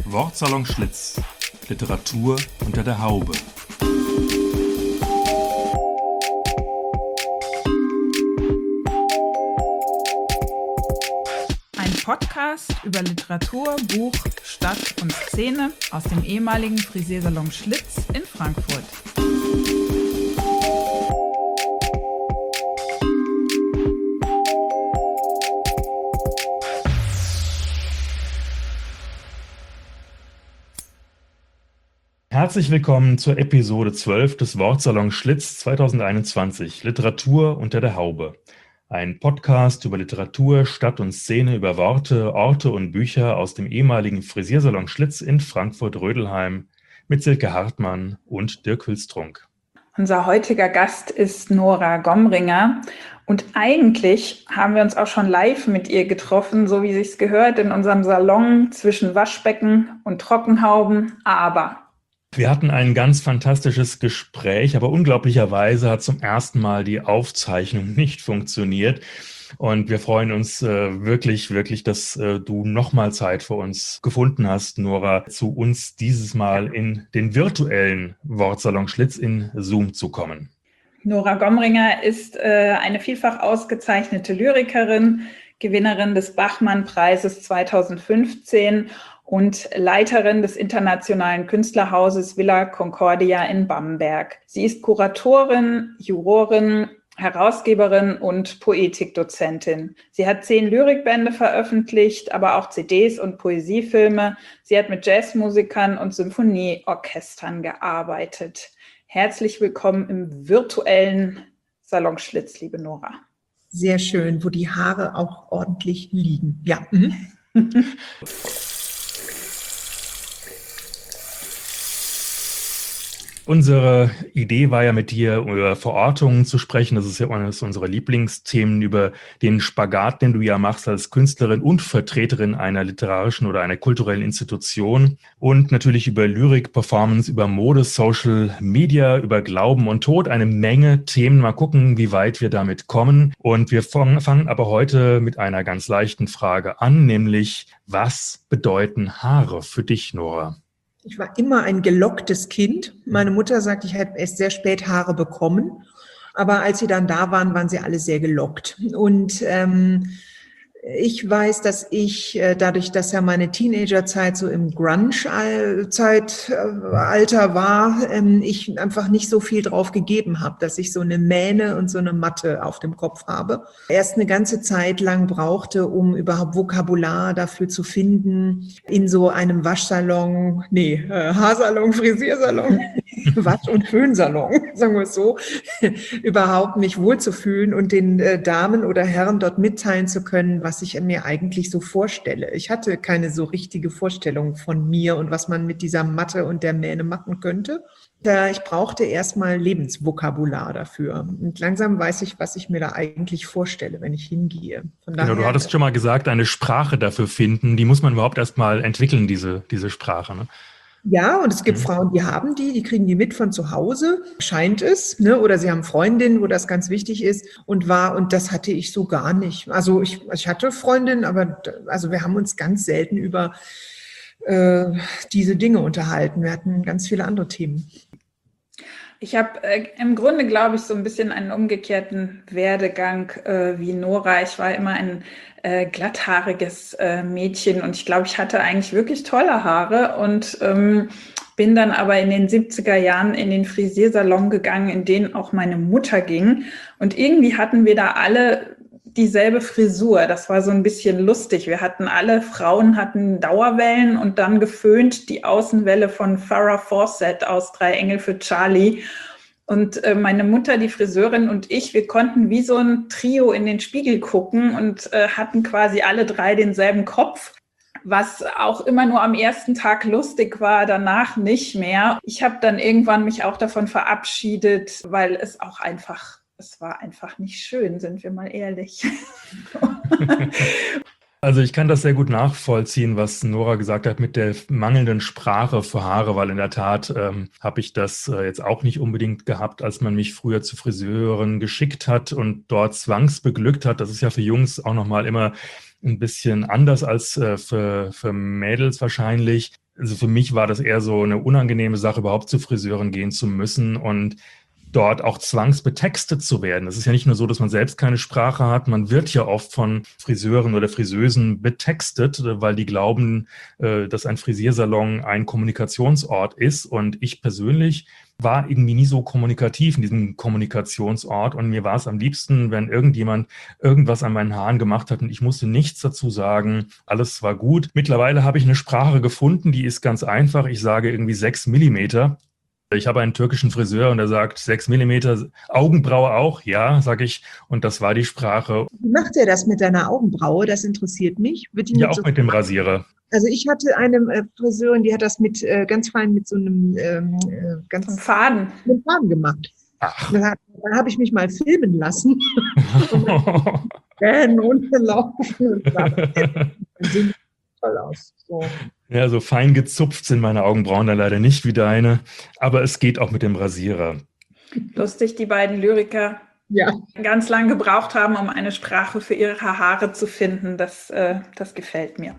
Wortsalon Schlitz. Literatur unter der Haube. Ein Podcast über Literatur, Buch, Stadt und Szene aus dem ehemaligen Frisiersalon Schlitz in Frankfurt. Herzlich willkommen zur Episode 12 des Wortsalon Schlitz 2021, Literatur unter der Haube. Ein Podcast über Literatur, Stadt und Szene, über Worte, Orte und Bücher aus dem ehemaligen Frisiersalon Schlitz in Frankfurt-Rödelheim mit Silke Hartmann und Dirk Hülstrunk. Unser heutiger Gast ist Nora Gomringer und eigentlich haben wir uns auch schon live mit ihr getroffen, so wie sich's gehört, in unserem Salon zwischen Waschbecken und Trockenhauben, aber wir hatten ein ganz fantastisches Gespräch, aber unglaublicherweise hat zum ersten Mal die Aufzeichnung nicht funktioniert. Und wir freuen uns wirklich, dass du nochmal Zeit für uns gefunden hast, Nora, zu uns dieses Mal in den virtuellen Wortsalon Schlitz in Zoom zu kommen. Nora Gomringer ist eine vielfach ausgezeichnete Lyrikerin, Gewinnerin des Bachmann-Preises 2015 und Leiterin des internationalen Künstlerhauses Villa Concordia in Bamberg. Sie ist Kuratorin, Jurorin, Herausgeberin und Poetikdozentin. Sie hat 10 Lyrikbände veröffentlicht, aber auch CDs und Poesiefilme. Sie hat mit Jazzmusikern und Symphonieorchestern gearbeitet. Herzlich willkommen im virtuellen Salon Schlitz, liebe Nora. Sehr schön, wo die Haare auch ordentlich liegen. Ja. Unsere Idee war ja mit dir über Verortungen zu sprechen. Das ist ja eines unserer Lieblingsthemen, über den Spagat, den du ja machst als Künstlerin und Vertreterin einer literarischen oder einer kulturellen Institution. Und natürlich über Lyrik, Performance, über Mode, Social Media, über Glauben und Tod. Eine Menge Themen. Mal gucken, wie weit wir damit kommen. Und wir fangen aber heute mit einer ganz leichten Frage an, nämlich, was bedeuten Haare für dich, Nora? Ich war immer ein gelocktes Kind. Meine Mutter sagt, ich hätte erst sehr spät Haare bekommen. Aber als sie dann da waren, waren sie alle sehr gelockt. Und ich weiß, dass ich, dadurch, dass ja meine Teenagerzeit so im Grunge-Zeitalter war, ich einfach nicht so viel drauf gegeben habe, dass ich so eine Mähne und so eine Matte auf dem Kopf habe. Erst eine ganze Zeit lang brauchte, um überhaupt Vokabular dafür zu finden, in so einem Waschsalon, Haarsalon, Frisiersalon, Wasch- und Föhnsalon, sagen wir es so, überhaupt mich wohlzufühlen und den Damen oder Herren dort mitteilen zu können, was ich mir eigentlich so vorstelle. Ich hatte keine so richtige Vorstellung von mir und was man mit dieser Matte und der Mähne machen könnte. Ich brauchte erstmal Lebensvokabular dafür. Und langsam weiß ich, was ich mir da eigentlich vorstelle, wenn ich hingehe. Von daher, du hattest schon mal gesagt, eine Sprache dafür finden, die muss man überhaupt erstmal entwickeln, diese Sprache, ne? Ja, und es gibt Frauen, die kriegen die mit von zu Hause, scheint es, ne? Oder sie haben Freundinnen, wo das ganz wichtig ist und das hatte ich so gar nicht. Also ich hatte Freundinnen, aber wir haben uns ganz selten über diese Dinge unterhalten. Wir hatten ganz viele andere Themen. Ich habe im Grunde, glaube ich, so ein bisschen einen umgekehrten Werdegang wie Nora. Ich war immer ein glatthaariges Mädchen und ich glaube, ich hatte eigentlich wirklich tolle Haare und bin dann aber in den 70er Jahren in den Frisiersalon gegangen, in den auch meine Mutter ging. Und irgendwie hatten wir da alle dieselbe Frisur. Das war so ein bisschen lustig. Alle Frauen hatten Dauerwellen und dann geföhnt die Außenwelle von Farrah Fawcett aus 3 Engel für Charlie. Und meine Mutter, die Friseurin und ich, wir konnten wie so ein Trio in den Spiegel gucken und hatten quasi alle 3 denselben Kopf, was auch immer nur am ersten Tag lustig war, danach nicht mehr. Ich habe dann irgendwann mich auch davon verabschiedet, weil es war einfach nicht schön, sind wir mal ehrlich. Also ich kann das sehr gut nachvollziehen, was Nora gesagt hat mit der mangelnden Sprache für Haare, weil in der Tat habe ich das jetzt auch nicht unbedingt gehabt, als man mich früher zu Friseuren geschickt hat und dort zwangsbeglückt hat. Das ist ja für Jungs auch nochmal immer ein bisschen anders als für Mädels wahrscheinlich. Also für mich war das eher so eine unangenehme Sache, überhaupt zu Friseuren gehen zu müssen und dort auch zwangsbetextet zu werden. Es ist ja nicht nur so, dass man selbst keine Sprache hat, man wird ja oft von Friseuren oder Friseusen betextet, weil die glauben, dass ein Frisiersalon ein Kommunikationsort ist. Und ich persönlich war irgendwie nie so kommunikativ in diesem Kommunikationsort. Und mir war es am liebsten, wenn irgendjemand irgendwas an meinen Haaren gemacht hat und ich musste nichts dazu sagen. Alles war gut. Mittlerweile habe ich eine Sprache gefunden, die ist ganz einfach. Ich sage irgendwie 6 Millimeter. Ich habe einen türkischen Friseur und er sagt 6 Millimeter, Augenbraue auch, ja, sage ich. Und das war die Sprache. Wie macht er das mit deiner Augenbraue? Das interessiert mich. Wird die Ja, mit auch so mit dem Rasierer. Also ich hatte eine Friseurin, die hat das mit ganz fein mit so einem Ein Faden. mit Faden gemacht. Ach. Da habe ich mich mal filmen lassen. Und gelaufen. Das sieht toll aus. So. Ja, so fein gezupft sind meine Augenbrauen dann leider nicht wie deine, aber es geht auch mit dem Rasierer. Lustig, die beiden Lyriker ganz lang gebraucht haben, um eine Sprache für ihre Haare zu finden. Das gefällt mir.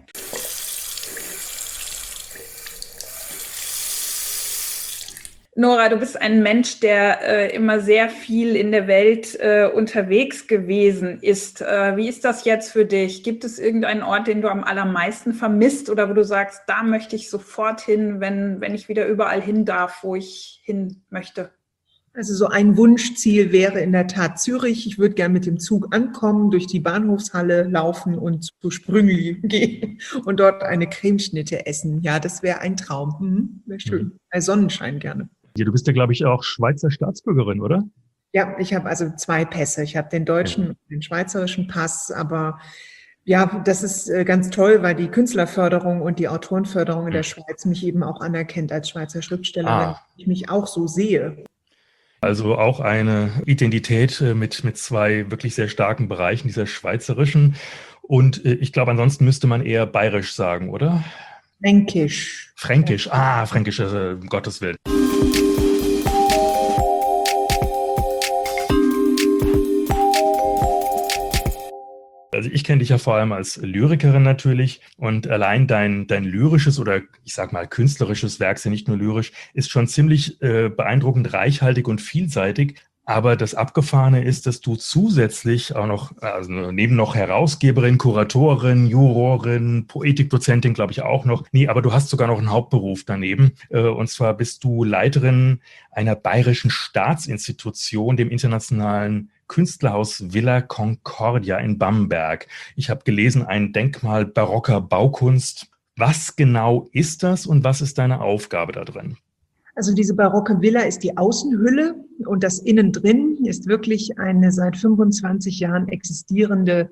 Nora, du bist ein Mensch, der immer sehr viel in der Welt unterwegs gewesen ist. Wie ist das jetzt für dich? Gibt es irgendeinen Ort, den du am allermeisten vermisst oder wo du sagst, da möchte ich sofort hin, wenn ich wieder überall hin darf, wo ich hin möchte? Also so ein Wunschziel wäre in der Tat Zürich. Ich würde gerne mit dem Zug ankommen, durch die Bahnhofshalle laufen und zu Sprüngli gehen und dort eine Cremeschnitte essen. Ja, das wäre ein Traum. Wäre schön. Bei Sonnenschein gerne. Ja, du bist ja, glaube ich, auch Schweizer Staatsbürgerin, oder? Ja, ich habe also 2 Pässe. Ich habe den deutschen und den schweizerischen Pass, aber ja, das ist ganz toll, weil die Künstlerförderung und die Autorenförderung in der Schweiz mich eben auch anerkennt als Schweizer Schriftstellerin, ich mich auch so sehe. Also auch eine Identität mit 2 wirklich sehr starken Bereichen, dieser schweizerischen. Und ich glaube, ansonsten müsste man eher bayerisch sagen, oder? Fränkisch. Fränkisch, Fränkisch, um Gottes Willen. Also ich kenne dich ja vor allem als Lyrikerin natürlich und allein dein lyrisches oder ich sag mal künstlerisches Werk, ist ja nicht nur lyrisch, ist schon ziemlich beeindruckend reichhaltig und vielseitig. Aber das Abgefahrene ist, dass du zusätzlich auch noch, also neben noch Herausgeberin, Kuratorin, Jurorin, Poetikdozentin, glaube ich auch noch. Nee, aber du hast sogar noch einen Hauptberuf daneben. Und zwar bist du Leiterin einer bayerischen Staatsinstitution, dem internationalen Künstlerhaus Villa Concordia in Bamberg. Ich habe gelesen, ein Denkmal barocker Baukunst. Was genau ist das und was ist deine Aufgabe da drin? Also diese barocke Villa ist die Außenhülle und das Innendrin ist wirklich eine seit 25 Jahren existierende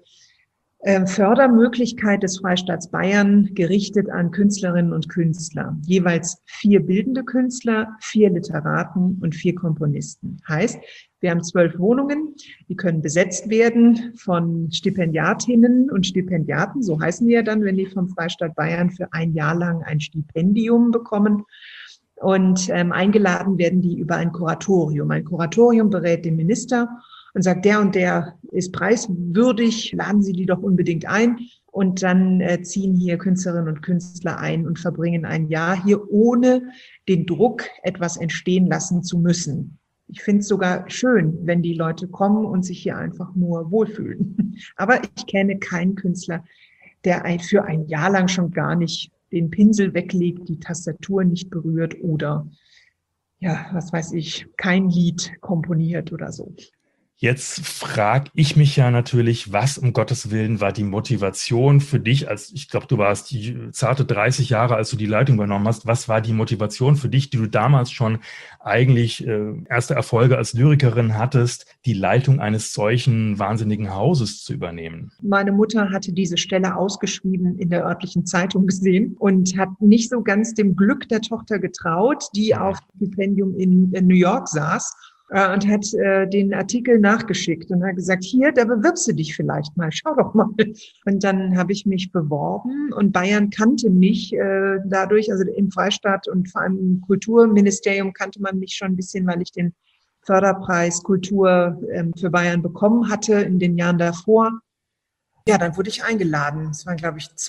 Fördermöglichkeit des Freistaats Bayern, gerichtet an Künstlerinnen und Künstler. Jeweils 4 bildende Künstler, 4 Literaten und 4 Komponisten. Heißt, wir haben 12 Wohnungen, die können besetzt werden von Stipendiatinnen und Stipendiaten, so heißen die ja dann, wenn die vom Freistaat Bayern für ein Jahr lang ein Stipendium bekommen. Und eingeladen werden die über ein Kuratorium. Ein Kuratorium berät den Minister und sagt, der und der ist preiswürdig, laden Sie die doch unbedingt ein. Und dann ziehen hier Künstlerinnen und Künstler ein und verbringen ein Jahr hier, ohne den Druck, etwas entstehen lassen zu müssen. Ich finde es sogar schön, wenn die Leute kommen und sich hier einfach nur wohlfühlen. Aber ich kenne keinen Künstler, der für ein Jahr lang schon gar nicht den Pinsel weglegt, die Tastatur nicht berührt oder, ja, was weiß ich, kein Lied komponiert oder so. Jetzt frage ich mich ja natürlich, was um Gottes Willen war die Motivation für dich, ich glaube, du warst die zarte 30 Jahre, als du die Leitung übernommen hast. Was war die Motivation für dich, die du damals schon eigentlich erste Erfolge als Lyrikerin hattest, die Leitung eines solchen wahnsinnigen Hauses zu übernehmen? Meine Mutter hatte diese Stelle ausgeschrieben in der örtlichen Zeitung gesehen und hat nicht so ganz dem Glück der Tochter getraut, die auf Stipendium in New York saß. Und hat den Artikel nachgeschickt und hat gesagt, hier, da bewirbst du dich vielleicht mal, schau doch mal. Und dann habe ich mich beworben und Bayern kannte mich dadurch, also im Freistaat und vor allem im Kulturministerium kannte man mich schon ein bisschen, weil ich den Förderpreis Kultur für Bayern bekommen hatte in den Jahren davor. Ja, dann wurde ich eingeladen. Es waren, glaube ich,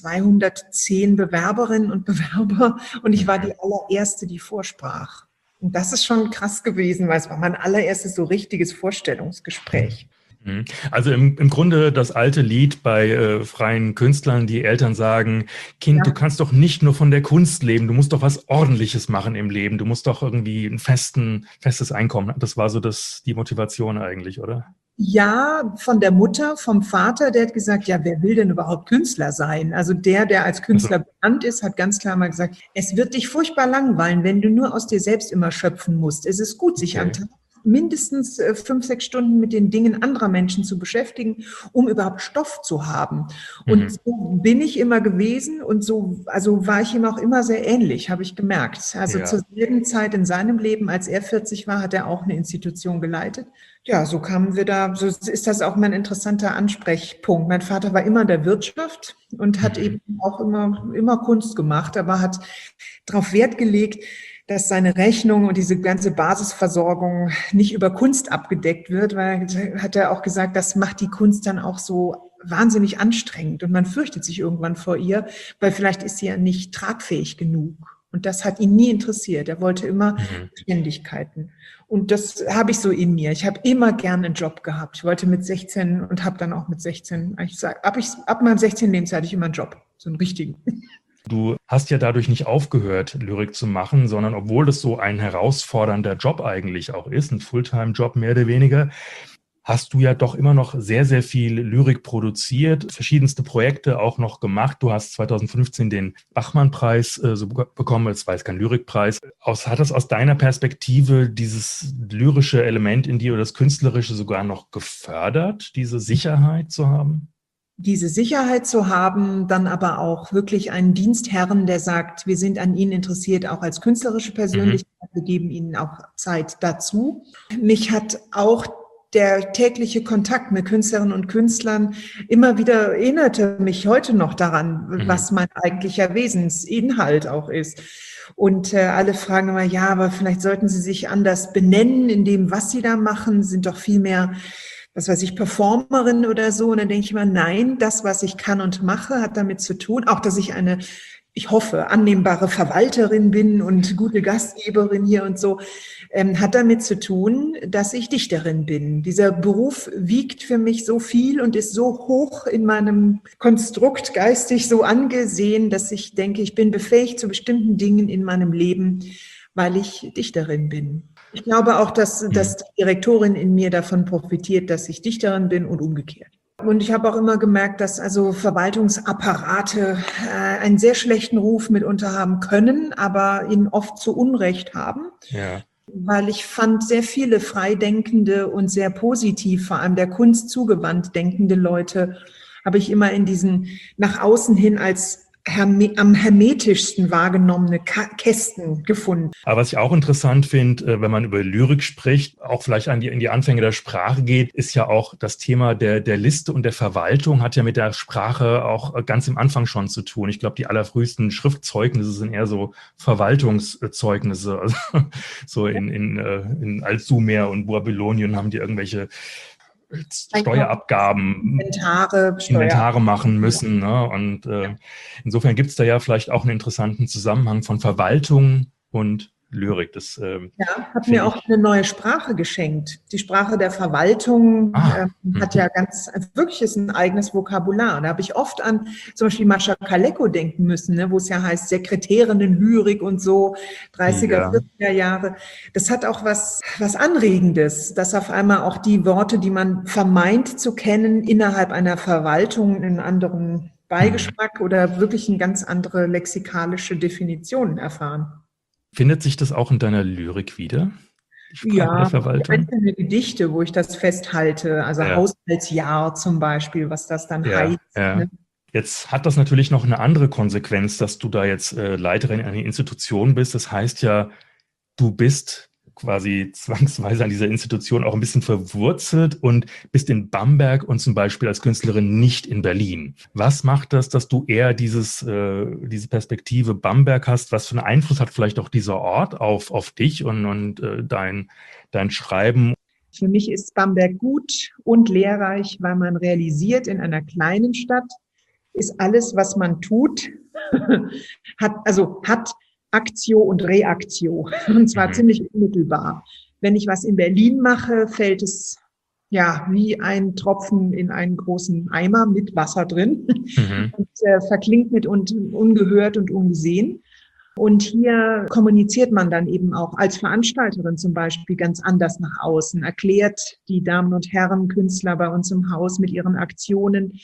210 Bewerberinnen und Bewerber und ich war die allererste, die vorsprach. Und das ist schon krass gewesen, weil es war mein allererstes so richtiges Vorstellungsgespräch. Also im Grunde das alte Lied bei freien Künstlern, die Eltern sagen, Kind, Ja. du kannst doch nicht nur von der Kunst leben, du musst doch was Ordentliches machen im Leben, du musst doch irgendwie ein festes Einkommen. Das war so die Motivation eigentlich, oder? Ja, von der Mutter, vom Vater, der hat gesagt, ja, wer will denn überhaupt Künstler sein? Also der als Künstler bekannt ist, hat ganz klar mal gesagt, es wird dich furchtbar langweilen, wenn du nur aus dir selbst immer schöpfen musst. Es ist gut, sich am Tag mindestens 5, 6 Stunden mit den Dingen anderer Menschen zu beschäftigen, um überhaupt Stoff zu haben. Und so bin ich immer gewesen und so, also war ich ihm auch immer sehr ähnlich, habe ich gemerkt. Also zur selben Zeit in seinem Leben, als er 40 war, hat er auch eine Institution geleitet. Ja, so kamen wir da, so ist das auch mein interessanter Ansprechpunkt. Mein Vater war immer in der Wirtschaft und hat eben auch immer Kunst gemacht, aber hat darauf Wert gelegt, dass seine Rechnung und diese ganze Basisversorgung nicht über Kunst abgedeckt wird, weil hat er auch gesagt, das macht die Kunst dann auch so wahnsinnig anstrengend und man fürchtet sich irgendwann vor ihr, weil vielleicht ist sie ja nicht tragfähig genug. Und das hat ihn nie interessiert. Er wollte immer Ständigkeiten. Und das habe ich so in mir. Ich habe immer gerne einen Job gehabt. Ich wollte mit 16 und habe dann auch mit 16, ab meinem 16. Lebensjahr hatte ich immer einen Job, so einen richtigen. Du hast ja dadurch nicht aufgehört, Lyrik zu machen, sondern obwohl das so ein herausfordernder Job eigentlich auch ist, ein Fulltime-Job mehr oder weniger, hast du ja doch immer noch sehr, sehr viel Lyrik produziert, verschiedenste Projekte auch noch gemacht. Du hast 2015 den Bachmann-Preis bekommen, das war jetzt kein Lyrikpreis. Hat das aus deiner Perspektive dieses lyrische Element in dir oder das Künstlerische sogar noch gefördert, diese Sicherheit zu haben? Diese Sicherheit zu haben, dann aber auch wirklich einen Dienstherren, der sagt, wir sind an Ihnen interessiert, auch als künstlerische Persönlichkeit, wir geben Ihnen auch Zeit dazu. Mich hat auch der tägliche Kontakt mit Künstlerinnen und Künstlern immer wieder erinnerte mich heute noch daran, was mein eigentlicher Wesensinhalt auch ist. Und alle fragen immer, ja, aber vielleicht sollten Sie sich anders benennen in dem, was Sie da machen, sind doch viel mehr, was weiß ich, Performerin oder so. Und dann denke ich immer, nein, das, was ich kann und mache, hat damit zu tun, auch dass ich eine, ich hoffe, annehmbare Verwalterin bin und gute Gastgeberin hier und so, hat damit zu tun, dass ich Dichterin bin. Dieser Beruf wiegt für mich so viel und ist so hoch in meinem Konstrukt geistig so angesehen, dass ich denke, ich bin befähigt zu bestimmten Dingen in meinem Leben, weil ich Dichterin bin. Ich glaube auch, dass die Direktorin in mir davon profitiert, dass ich Dichterin bin und umgekehrt. Und ich habe auch immer gemerkt, dass also Verwaltungsapparate einen sehr schlechten Ruf mitunter haben können, aber ihn oft zu Unrecht haben. Ja. Weil ich fand, sehr viele freidenkende und sehr positiv, vor allem der Kunst zugewandt denkende Leute, habe ich immer in diesen nach außen hin als am hermetischsten wahrgenommene Kästen gefunden. Aber was ich auch interessant finde, wenn man über Lyrik spricht, auch vielleicht in die Anfänge der Sprache geht, ist ja auch das Thema der Liste und der Verwaltung hat ja mit der Sprache auch ganz im Anfang schon zu tun. Ich glaube, die allerfrühesten Schriftzeugnisse sind eher so Verwaltungszeugnisse. Also so in Altsumer und Babylonien haben die irgendwelche Steuerabgaben, Inventare machen müssen. Ne? Und insofern gibt es da ja vielleicht auch einen interessanten Zusammenhang von Verwaltung und Lyrik. Das hat mir auch eine neue Sprache geschenkt. Die Sprache der Verwaltung hat ja wirklich ist ein eigenes Vokabular. Da habe ich oft an zum Beispiel Mascha Kaleko denken müssen, ne, wo es ja heißt Sekretärinnen-Lyrik und so, 30er, 40er Jahre. Das hat auch was Anregendes, dass auf einmal auch die Worte, die man vermeint zu kennen, innerhalb einer Verwaltung einen anderen Beigeschmack oder wirklich eine ganz andere lexikalische Definition erfahren. Findet sich das auch in deiner Lyrik wieder? Ja, einzelne Gedichte, wo ich das festhalte, also Haushaltsjahr zum Beispiel, was das dann heißt. Ja. Ne? Jetzt hat das natürlich noch eine andere Konsequenz, dass du da jetzt Leiterin einer Institution bist. Das heißt ja, du bist quasi zwangsweise an dieser Institution auch ein bisschen verwurzelt und bist in Bamberg und zum Beispiel als Künstlerin nicht in Berlin. Was macht das, dass du eher diese Perspektive Bamberg hast? Was für einen Einfluss hat vielleicht auch dieser Ort auf dich und dein Schreiben? Für mich ist Bamberg gut und lehrreich, weil man realisiert, in einer kleinen Stadt ist alles, was man tut, hat Aktio und Reaktio. Und zwar ziemlich unmittelbar. Wenn ich was in Berlin mache, fällt es ja wie ein Tropfen in einen großen Eimer mit Wasser drin und verklingt mit ungehört und ungesehen. Und hier kommuniziert man dann eben auch als Veranstalterin zum Beispiel ganz anders nach außen, erklärt die Damen und Herren Künstler bei uns im Haus mit ihren Aktionen.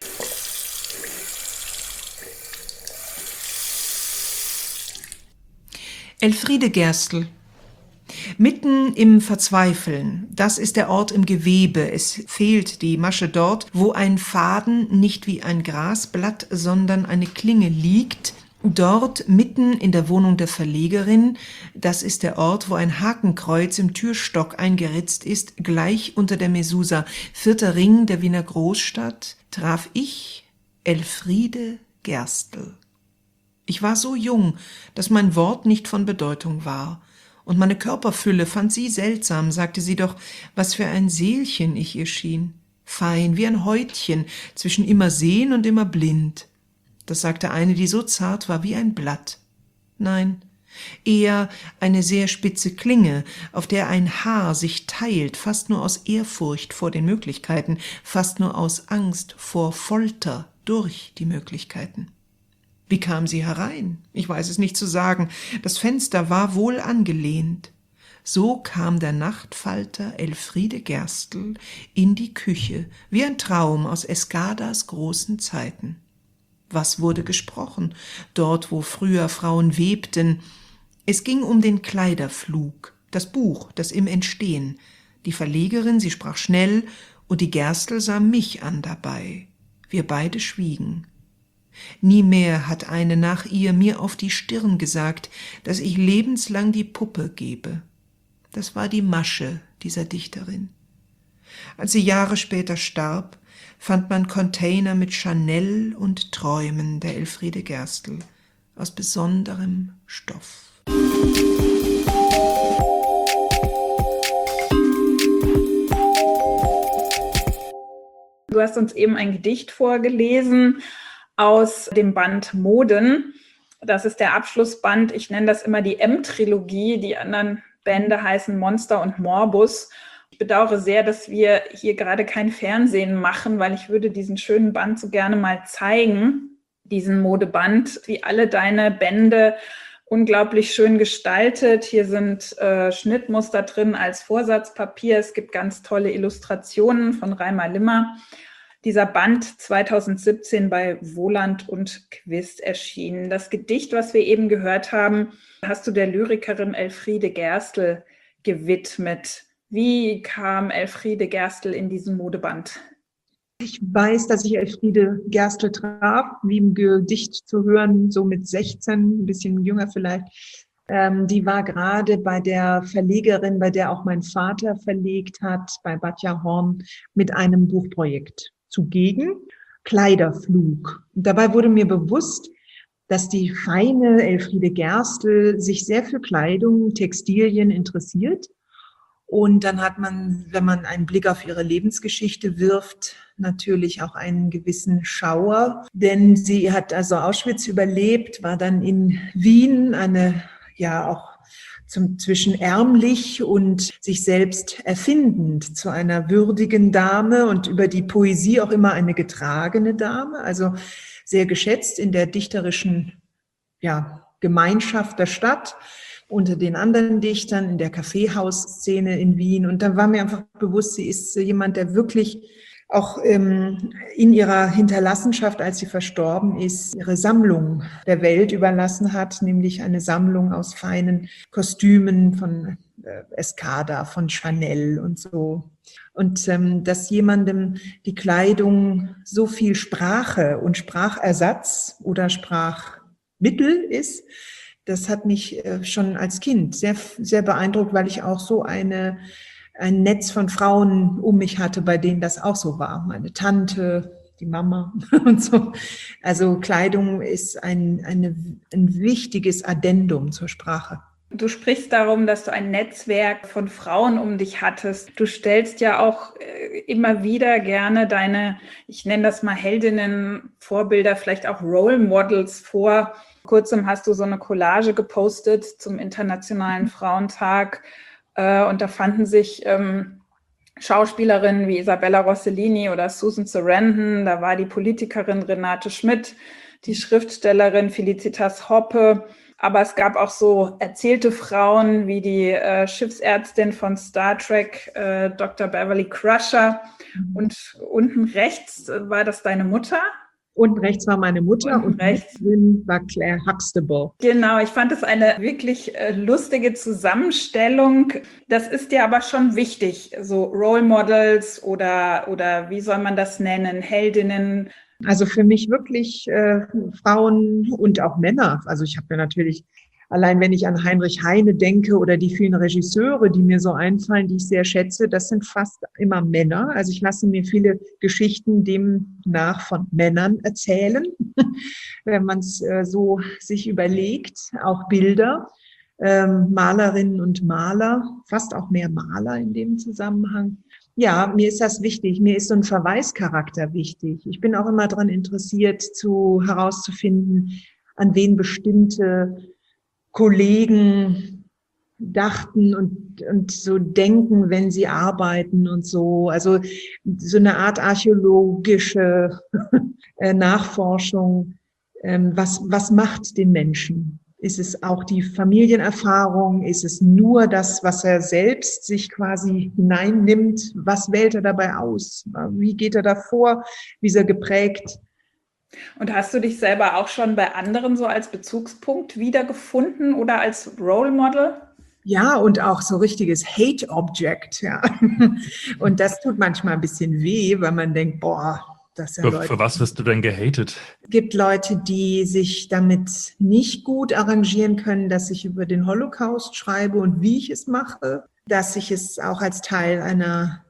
Elfriede Gerstl. Mitten im Verzweifeln, das ist der Ort im Gewebe. Es fehlt die Masche dort, wo ein Faden nicht wie ein Grasblatt, sondern eine Klinge liegt. Dort, mitten in der Wohnung der Verlegerin, das ist der Ort, wo ein Hakenkreuz im Türstock eingeritzt ist, gleich unter der Mesusa, 4. Ring der Wiener Großstadt, traf ich Elfriede Gerstl. Ich war so jung, dass mein Wort nicht von Bedeutung war. Und meine Körperfülle fand sie seltsam, sagte sie doch, was für ein Seelchen ich ihr schien. Fein, wie ein Häutchen, zwischen immer sehen und immer blind. Das sagte eine, die so zart war wie ein Blatt. Nein, eher eine sehr spitze Klinge, auf der ein Haar sich teilt, fast nur aus Ehrfurcht vor den Möglichkeiten, fast nur aus Angst vor Folter durch die Möglichkeiten. Wie kam sie herein? Ich weiß es nicht zu sagen. Das Fenster war wohl angelehnt. So kam der Nachtfalter Elfriede Gerstl in die Küche, wie ein Traum aus Escadas großen Zeiten. Was wurde gesprochen, dort wo früher Frauen webten? Es ging um den Kleiderflug, das Buch, das im Entstehen. Die Verlegerin, sie sprach schnell, und die Gerstl sah mich an dabei. Wir beide schwiegen. Nie mehr hat eine nach ihr mir auf die Stirn gesagt, dass ich lebenslang die Puppe gebe. Das war die Masche dieser Dichterin. Als sie Jahre später starb, fand man Container mit Chanel und Träumen der Elfriede Gerstl aus besonderem Stoff. Du hast uns eben ein Gedicht vorgelesen aus dem Band Moden. Das ist der Abschlussband. Ich nenne das immer die M-Trilogie. Die anderen Bände heißen Monster und Morbus. Ich bedauere sehr, dass wir hier gerade kein Fernsehen machen, weil ich würde diesen schönen Band so gerne mal zeigen, diesen Modeband, wie alle deine Bände unglaublich schön gestaltet. Hier sind Schnittmuster drin als Vorsatzpapier. Es gibt ganz tolle Illustrationen von Reimer Limmer. Dieser Band 2017 bei Wohland und Quist erschienen. Das Gedicht, was wir eben gehört haben, hast du der Lyrikerin Elfriede Gerstl gewidmet. Wie kam Elfriede Gerstl in diesen Modeband? Ich weiß, dass ich Elfriede Gerstl traf, wie im Gedicht zu hören, so mit 16, ein bisschen jünger vielleicht. Die war gerade bei der Verlegerin, bei der auch mein Vater verlegt hat, bei Batja Horn, mit einem Buchprojekt zugegen, Kleiderflug. Und dabei wurde mir bewusst, dass die feine Elfriede Gerstl sich sehr für Kleidung, Textilien interessiert. Und dann hat man, wenn man einen Blick auf ihre Lebensgeschichte wirft, natürlich auch einen gewissen Schauer. Denn sie hat also Auschwitz überlebt, war dann in Wien eine, ja auch zwischen ärmlich und sich selbst erfindend zu einer würdigen Dame und über die Poesie auch immer eine getragene Dame, also sehr geschätzt in der dichterischen, ja, Gemeinschaft der Stadt, unter den anderen Dichtern in der Kaffeehausszene in Wien. Und dann war mir einfach bewusst, sie ist jemand, der wirklich auch in ihrer Hinterlassenschaft, als sie verstorben ist, ihre Sammlung der Welt überlassen hat, nämlich eine Sammlung aus feinen Kostümen von Escada, von Chanel und so. Und dass jemandem die Kleidung so viel Sprache und Sprachersatz oder Sprachmittel ist, das hat mich schon als Kind sehr, sehr beeindruckt, weil ich auch so ein Netz von Frauen um mich hatte, bei denen das auch so war. Meine Tante, die Mama und so. Also Kleidung ist ein wichtiges Addendum zur Sprache. Du sprichst darum, dass du ein Netzwerk von Frauen um dich hattest. Du stellst ja auch immer wieder gerne deine, ich nenne das mal Heldinnen, Vorbilder, vielleicht auch Role Models vor. Vor kurzem hast du so eine Collage gepostet zum Internationalen Frauentag und da fanden sich Schauspielerinnen wie Isabella Rossellini oder Susan Sarandon, da war die Politikerin Renate Schmidt, die Schriftstellerin Felicitas Hoppe, aber es gab auch so erzählte Frauen wie die Schiffsärztin von Star Trek, Dr. Beverly Crusher. Und unten rechts war das deine Mutter? Unten rechts war meine Mutter und rechts war Claire Huxtable. Genau, ich fand es eine wirklich lustige Zusammenstellung. Das ist ja aber schon wichtig, so Role Models oder wie soll man das nennen, Heldinnen. Also für mich wirklich Frauen und auch Männer. Also ich habe ja natürlich, allein wenn ich an Heinrich Heine denke oder die vielen Regisseure, die mir so einfallen, die ich sehr schätze, das sind fast immer Männer. Also ich lasse mir viele Geschichten demnach von Männern erzählen, wenn man es so sich überlegt. Auch Bilder, Malerinnen und Maler, fast auch mehr Maler in dem Zusammenhang. Ja, mir ist das wichtig. Mir ist so ein Verweischarakter wichtig. Ich bin auch immer daran interessiert, herauszufinden, an wen bestimmte Kollegen dachten und so denken, wenn sie arbeiten und so. Also so eine Art archäologische Nachforschung. Was macht den Menschen? Ist es auch die Familienerfahrung? Ist es nur das, was er selbst sich quasi hineinnimmt? Was wählt er dabei aus? Wie geht er davor? Wie ist er geprägt? Und hast du dich selber auch schon bei anderen so als Bezugspunkt wiedergefunden oder als Role Model? Ja, und auch so richtiges Hate-Object, ja. Und das tut manchmal ein bisschen weh, weil man denkt, boah, das sind Leute. Für was wirst du denn gehatet? Es gibt Leute, die sich damit nicht gut arrangieren können, dass ich über den Holocaust schreibe und wie ich es mache, dass ich es auch als Teil einer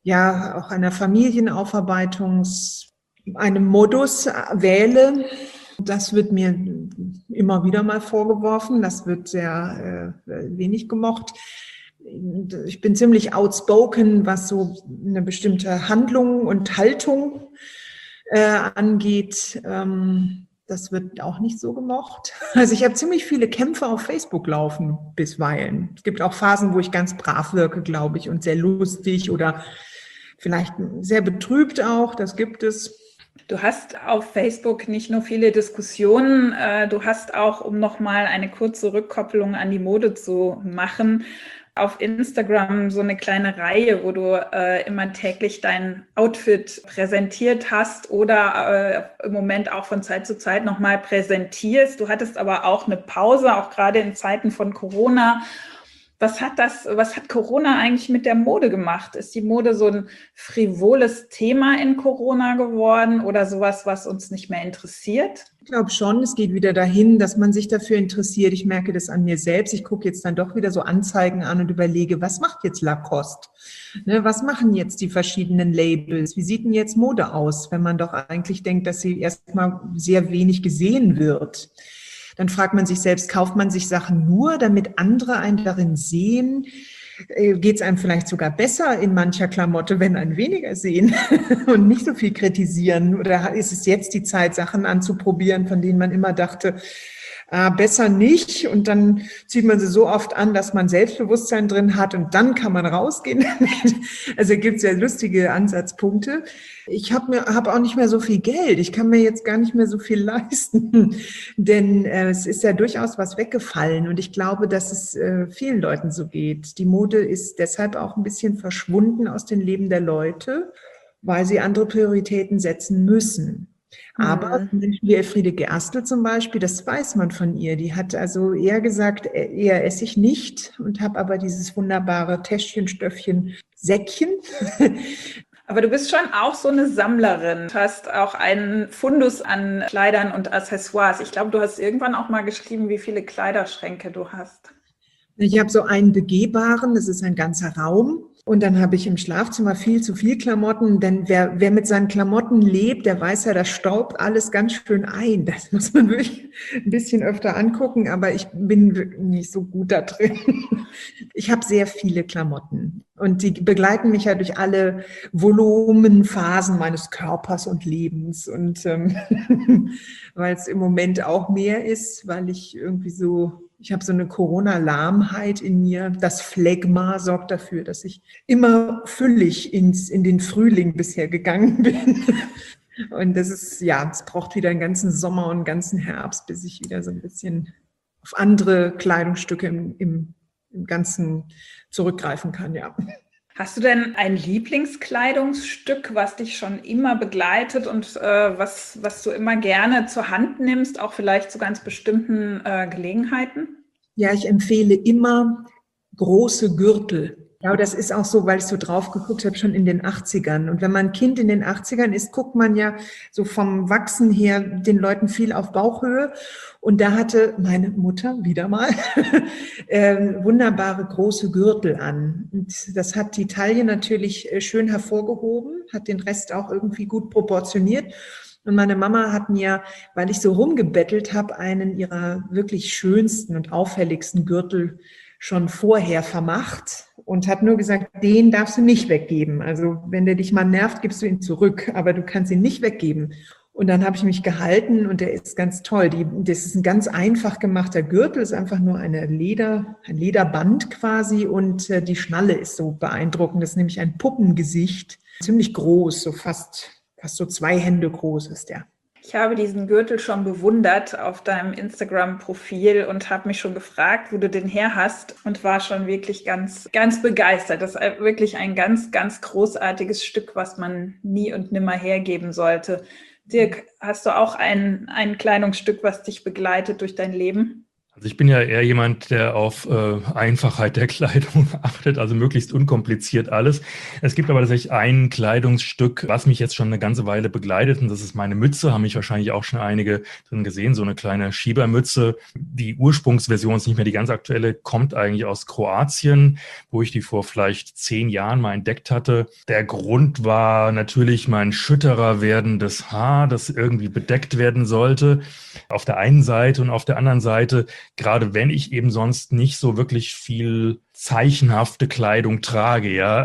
Familienaufarbeitung, einem Modus wähle. Das wird mir immer wieder mal vorgeworfen. Das wird sehr wenig gemocht. Ich bin ziemlich outspoken, was so eine bestimmte Handlung und Haltung angeht. Das wird auch nicht so gemocht. Also ich habe ziemlich viele Kämpfe auf Facebook laufen bisweilen. Es gibt auch Phasen, wo ich ganz brav wirke, glaube ich, und sehr lustig oder vielleicht sehr betrübt auch. Das gibt es. Du hast auf Facebook nicht nur viele Diskussionen, du hast auch, um nochmal eine kurze Rückkopplung an die Mode zu machen, auf Instagram so eine kleine Reihe, wo du immer täglich dein Outfit präsentiert hast oder im Moment auch von Zeit zu Zeit nochmal präsentierst. Du hattest aber auch eine Pause, auch gerade in Zeiten von Corona. Was hat Corona eigentlich mit der Mode gemacht? Ist die Mode so ein frivoles Thema in Corona geworden oder sowas, was uns nicht mehr interessiert? Ich glaube schon, es geht wieder dahin, dass man sich dafür interessiert. Ich merke das an mir selbst. Ich gucke jetzt dann doch wieder so Anzeigen an und überlege, was macht jetzt Lacoste? Ne, was machen jetzt die verschiedenen Labels? Wie sieht denn jetzt Mode aus, wenn man doch eigentlich denkt, dass sie erstmal sehr wenig gesehen wird? Dann fragt man sich selbst, kauft man sich Sachen nur, damit andere einen darin sehen? Geht es einem vielleicht sogar besser in mancher Klamotte, wenn einen weniger sehen und nicht so viel kritisieren? Oder ist es jetzt die Zeit, Sachen anzuprobieren, von denen man immer dachte, besser nicht? Und dann zieht man sie so oft an, dass man Selbstbewusstsein drin hat und dann kann man rausgehen. Also gibt es ja lustige Ansatzpunkte. Ich hab auch nicht mehr so viel Geld. Ich kann mir jetzt gar nicht mehr so viel leisten, denn es ist ja durchaus was weggefallen und ich glaube, dass es vielen Leuten so geht. Die Mode ist deshalb auch ein bisschen verschwunden aus den Leben der Leute, weil sie andere Prioritäten setzen müssen. Aber Menschen wie Elfriede Gerstl zum Beispiel, das weiß man von ihr. Die hat also eher gesagt, eher esse ich nicht und habe aber dieses wunderbare Täschchen, Stöffchen, Säckchen. Aber du bist schon auch so eine Sammlerin. Du hast auch einen Fundus an Kleidern und Accessoires. Ich glaube, du hast irgendwann auch mal geschrieben, wie viele Kleiderschränke du hast. Ich habe so einen begehbaren, das ist ein ganzer Raum. Und dann habe ich im Schlafzimmer viel zu viel Klamotten, denn wer mit seinen Klamotten lebt, der weiß ja, das staubt alles ganz schön ein. Das muss man wirklich ein bisschen öfter angucken, aber ich bin nicht so gut da drin. Ich habe sehr viele Klamotten und die begleiten mich ja durch alle Volumenphasen meines Körpers und Lebens. Und weil es im Moment auch mehr ist, weil ich habe so eine Corona-Lahmheit in mir. Das Phlegma sorgt dafür, dass ich immer füllig in den Frühling bisher gegangen bin. Und es braucht wieder einen ganzen Sommer und einen ganzen Herbst, bis ich wieder so ein bisschen auf andere Kleidungsstücke im Ganzen zurückgreifen kann, ja. Hast du denn ein Lieblingskleidungsstück, was dich schon immer begleitet und was du immer gerne zur Hand nimmst, auch vielleicht zu ganz bestimmten Gelegenheiten? Ja, ich empfehle immer große Gürtel. Ja, das ist auch so, weil ich so drauf geguckt habe, schon in den 80ern. Und wenn man Kind in den 80ern ist, guckt man ja so vom Wachsen her den Leuten viel auf Bauchhöhe. Und da hatte meine Mutter wieder mal wunderbare große Gürtel an. Und das hat die Taille natürlich schön hervorgehoben, hat den Rest auch irgendwie gut proportioniert. Und meine Mama hat mir, weil ich so rumgebettelt habe, einen ihrer wirklich schönsten und auffälligsten Gürtel schon vorher vermacht und hat nur gesagt, den darfst du nicht weggeben. Also wenn der dich mal nervt, gibst du ihn zurück, aber du kannst ihn nicht weggeben. Und dann habe ich mich gehalten und der ist ganz toll. Das ist ein ganz einfach gemachter Gürtel, ist einfach nur ein Lederband quasi und die Schnalle ist so beeindruckend. Das ist nämlich ein Puppengesicht, ziemlich groß, so fast so 2 Hände groß ist der. Ich habe diesen Gürtel schon bewundert auf deinem Instagram-Profil und habe mich schon gefragt, wo du den her hast und war schon wirklich ganz, ganz begeistert. Das ist wirklich ein ganz, ganz großartiges Stück, was man nie und nimmer hergeben sollte. Dirk, hast du auch ein Kleidungsstück, was dich begleitet durch dein Leben? Also ich bin ja eher jemand, der auf Einfachheit der Kleidung achtet, also möglichst unkompliziert alles. Es gibt aber tatsächlich ein Kleidungsstück, was mich jetzt schon eine ganze Weile begleitet, und das ist meine Mütze, haben mich wahrscheinlich auch schon einige drin gesehen, so eine kleine Schiebermütze. Die Ursprungsversion ist nicht mehr die ganz aktuelle, kommt eigentlich aus Kroatien, wo ich die vor vielleicht 10 Jahren mal entdeckt hatte. Der Grund war natürlich mein schütterer werdendes Haar, das irgendwie bedeckt werden sollte. Auf der einen Seite und auf der anderen Seite, gerade wenn ich eben sonst nicht so wirklich viel zeichenhafte Kleidung trage, ja,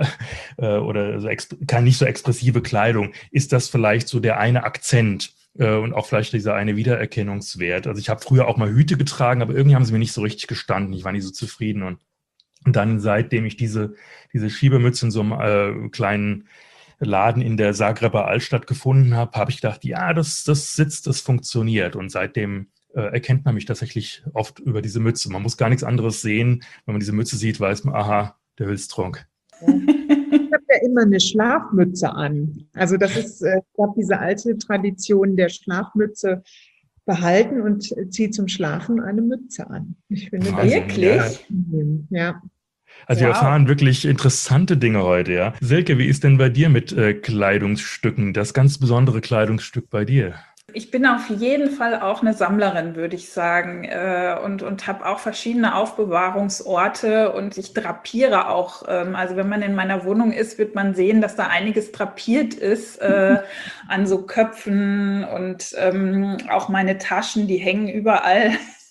oder nicht so expressive Kleidung, ist das vielleicht so der eine Akzent und auch vielleicht dieser eine Wiedererkennungswert. Also ich habe früher auch mal Hüte getragen, aber irgendwie haben sie mir nicht so richtig gestanden. Ich war nicht so zufrieden. Und dann, seitdem ich diese Schiebemütze in so einem kleinen Laden in der Zagreber Altstadt gefunden habe, habe ich gedacht, ja, das sitzt, das funktioniert. Und seitdem erkennt man mich tatsächlich oft über diese Mütze. Man muss gar nichts anderes sehen. Wenn man diese Mütze sieht, weiß man, aha, der Hülstrunk. Ich habe ja immer eine Schlafmütze an. Also das ist, ich habe diese alte Tradition der Schlafmütze behalten und ziehe zum Schlafen eine Mütze an. Ich finde das wirklich? Ja. Also wir erfahren wirklich interessante Dinge heute, ja. Silke, wie ist denn bei dir mit Kleidungsstücken, das ganz besondere Kleidungsstück bei dir? Ich bin auf jeden Fall auch eine Sammlerin, würde ich sagen, und habe auch verschiedene Aufbewahrungsorte und ich drapiere auch. Also wenn man in meiner Wohnung ist, wird man sehen, dass da einiges drapiert ist an so Köpfen und auch meine Taschen, die hängen überall.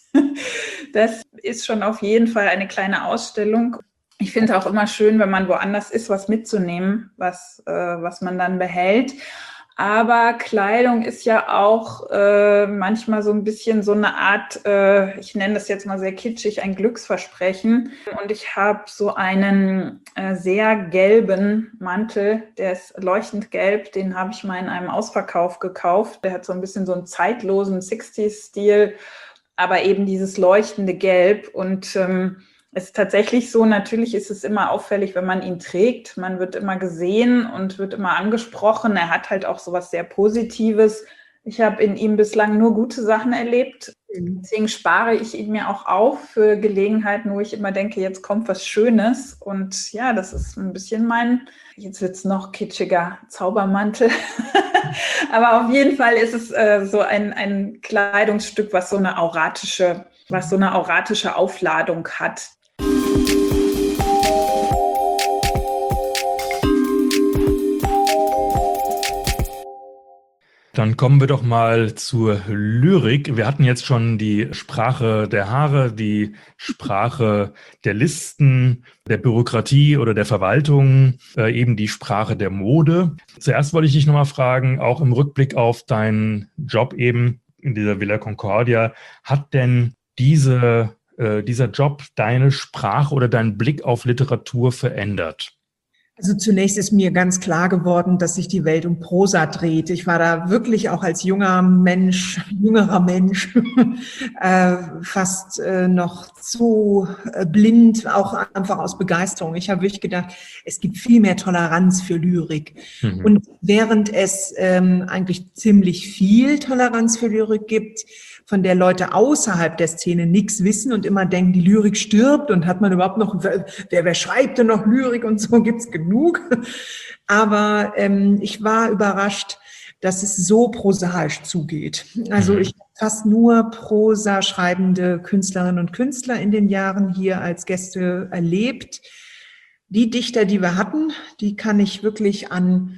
Das ist schon auf jeden Fall eine kleine Ausstellung. Ich finde auch immer schön, wenn man woanders ist, was mitzunehmen, was man dann behält. Aber Kleidung ist ja auch manchmal so ein bisschen so eine Art, ich nenne das jetzt mal sehr kitschig, ein Glücksversprechen. Und ich habe so einen sehr gelben Mantel, der ist leuchtend gelb, den habe ich mal in einem Ausverkauf gekauft. Der hat so ein bisschen so einen zeitlosen 60s-Stil, aber eben dieses leuchtende Gelb. Und es ist tatsächlich so, natürlich ist es immer auffällig, wenn man ihn trägt. Man wird immer gesehen und wird immer angesprochen. Er hat halt auch sowas sehr Positives. Ich habe in ihm bislang nur gute Sachen erlebt. Deswegen spare ich ihn mir auch auf für Gelegenheiten, wo ich immer denke, jetzt kommt was Schönes. Und ja, das ist ein bisschen jetzt wird es noch kitschiger, Zaubermantel. Aber auf jeden Fall ist es so ein Kleidungsstück, was so eine auratische Aufladung hat. Dann kommen wir doch mal zur Lyrik. Wir hatten jetzt schon die Sprache der Haare, die Sprache der Listen, der Bürokratie oder der Verwaltung, eben die Sprache der Mode. Zuerst wollte ich dich nochmal fragen, auch im Rückblick auf deinen Job eben in dieser Villa Concordia, hat denn dieser Job deine Sprache oder deinen Blick auf Literatur verändert? Also zunächst ist mir ganz klar geworden, dass sich die Welt um Prosa dreht. Ich war da wirklich auch als jüngerer Mensch, fast noch zu blind, auch einfach aus Begeisterung. Ich habe wirklich gedacht, es gibt viel mehr Toleranz für Lyrik. Mhm. Und während es eigentlich ziemlich viel Toleranz für Lyrik gibt, von der Leute außerhalb der Szene nichts wissen und immer denken, die Lyrik stirbt und hat man überhaupt noch, wer schreibt denn noch Lyrik und so, gibt's genug. Aber ich war überrascht, dass es so prosaisch zugeht. Also ich habe fast nur Prosa schreibende Künstlerinnen und Künstler in den Jahren hier als Gäste erlebt. Die Dichter, die wir hatten, die kann ich wirklich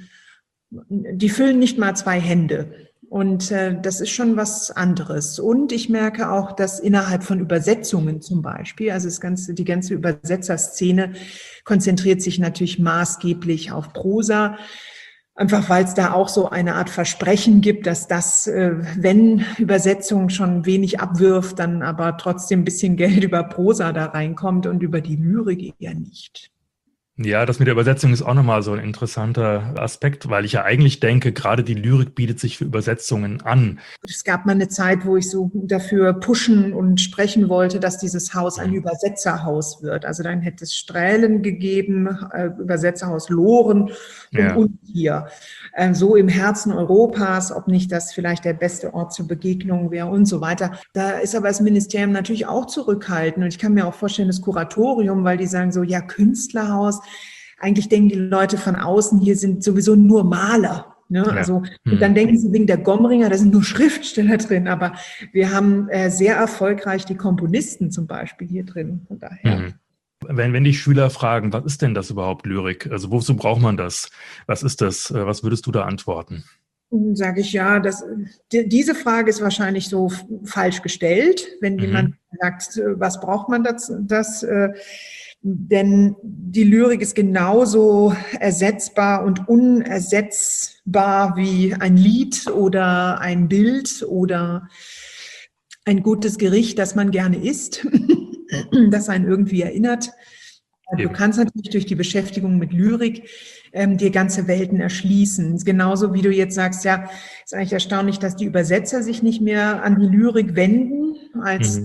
die füllen nicht mal 2 Hände. Und das ist schon was anderes. Und ich merke auch, dass innerhalb von Übersetzungen zum Beispiel, also die ganze Übersetzerszene konzentriert sich natürlich maßgeblich auf Prosa, einfach weil es da auch so eine Art Versprechen gibt, dass das, wenn Übersetzung schon wenig abwirft, dann aber trotzdem ein bisschen Geld über Prosa da reinkommt und über die Lyrik eher nicht. Ja, das mit der Übersetzung ist auch nochmal so ein interessanter Aspekt, weil ich ja eigentlich denke, gerade die Lyrik bietet sich für Übersetzungen an. Es gab mal eine Zeit, wo ich so dafür pushen und sprechen wollte, dass dieses Haus ein Übersetzerhaus wird. Also dann hätte es Strählen gegeben, Übersetzerhaus Lohren und hier. So im Herzen Europas, ob nicht das vielleicht der beste Ort zur Begegnung wäre und so weiter. Da ist aber das Ministerium natürlich auch zurückhaltend. Und ich kann mir auch vorstellen, das Kuratorium, weil die sagen so, ja, Künstlerhaus. Eigentlich denken die Leute von außen, hier sind sowieso nur Maler. Ne? Ja. Also, und dann denken sie wegen der Gomringer, da sind nur Schriftsteller drin. Aber wir haben sehr erfolgreich die Komponisten zum Beispiel hier drin. Von daher. Wenn die Schüler fragen, was ist denn das überhaupt Lyrik? Also wozu braucht man das? Was ist das? Was würdest du da antworten? Sage ich ja, diese Frage ist wahrscheinlich so falsch gestellt, wenn jemand sagt, was braucht man das? Denn die Lyrik ist genauso ersetzbar und unersetzbar wie ein Lied oder ein Bild oder ein gutes Gericht, das man gerne isst, das einen irgendwie erinnert. Du kannst natürlich durch die Beschäftigung mit Lyrik dir ganze Welten erschließen. Genauso wie du jetzt sagst, ja, ist eigentlich erstaunlich, dass die Übersetzer sich nicht mehr an die Lyrik wenden, als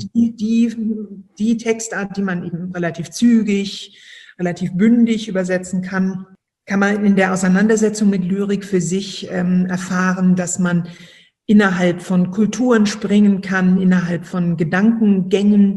die Textart, die man eben relativ zügig, relativ bündig übersetzen kann. Kann man in der Auseinandersetzung mit Lyrik für sich erfahren, dass man innerhalb von Kulturen springen kann, innerhalb von Gedankengängen.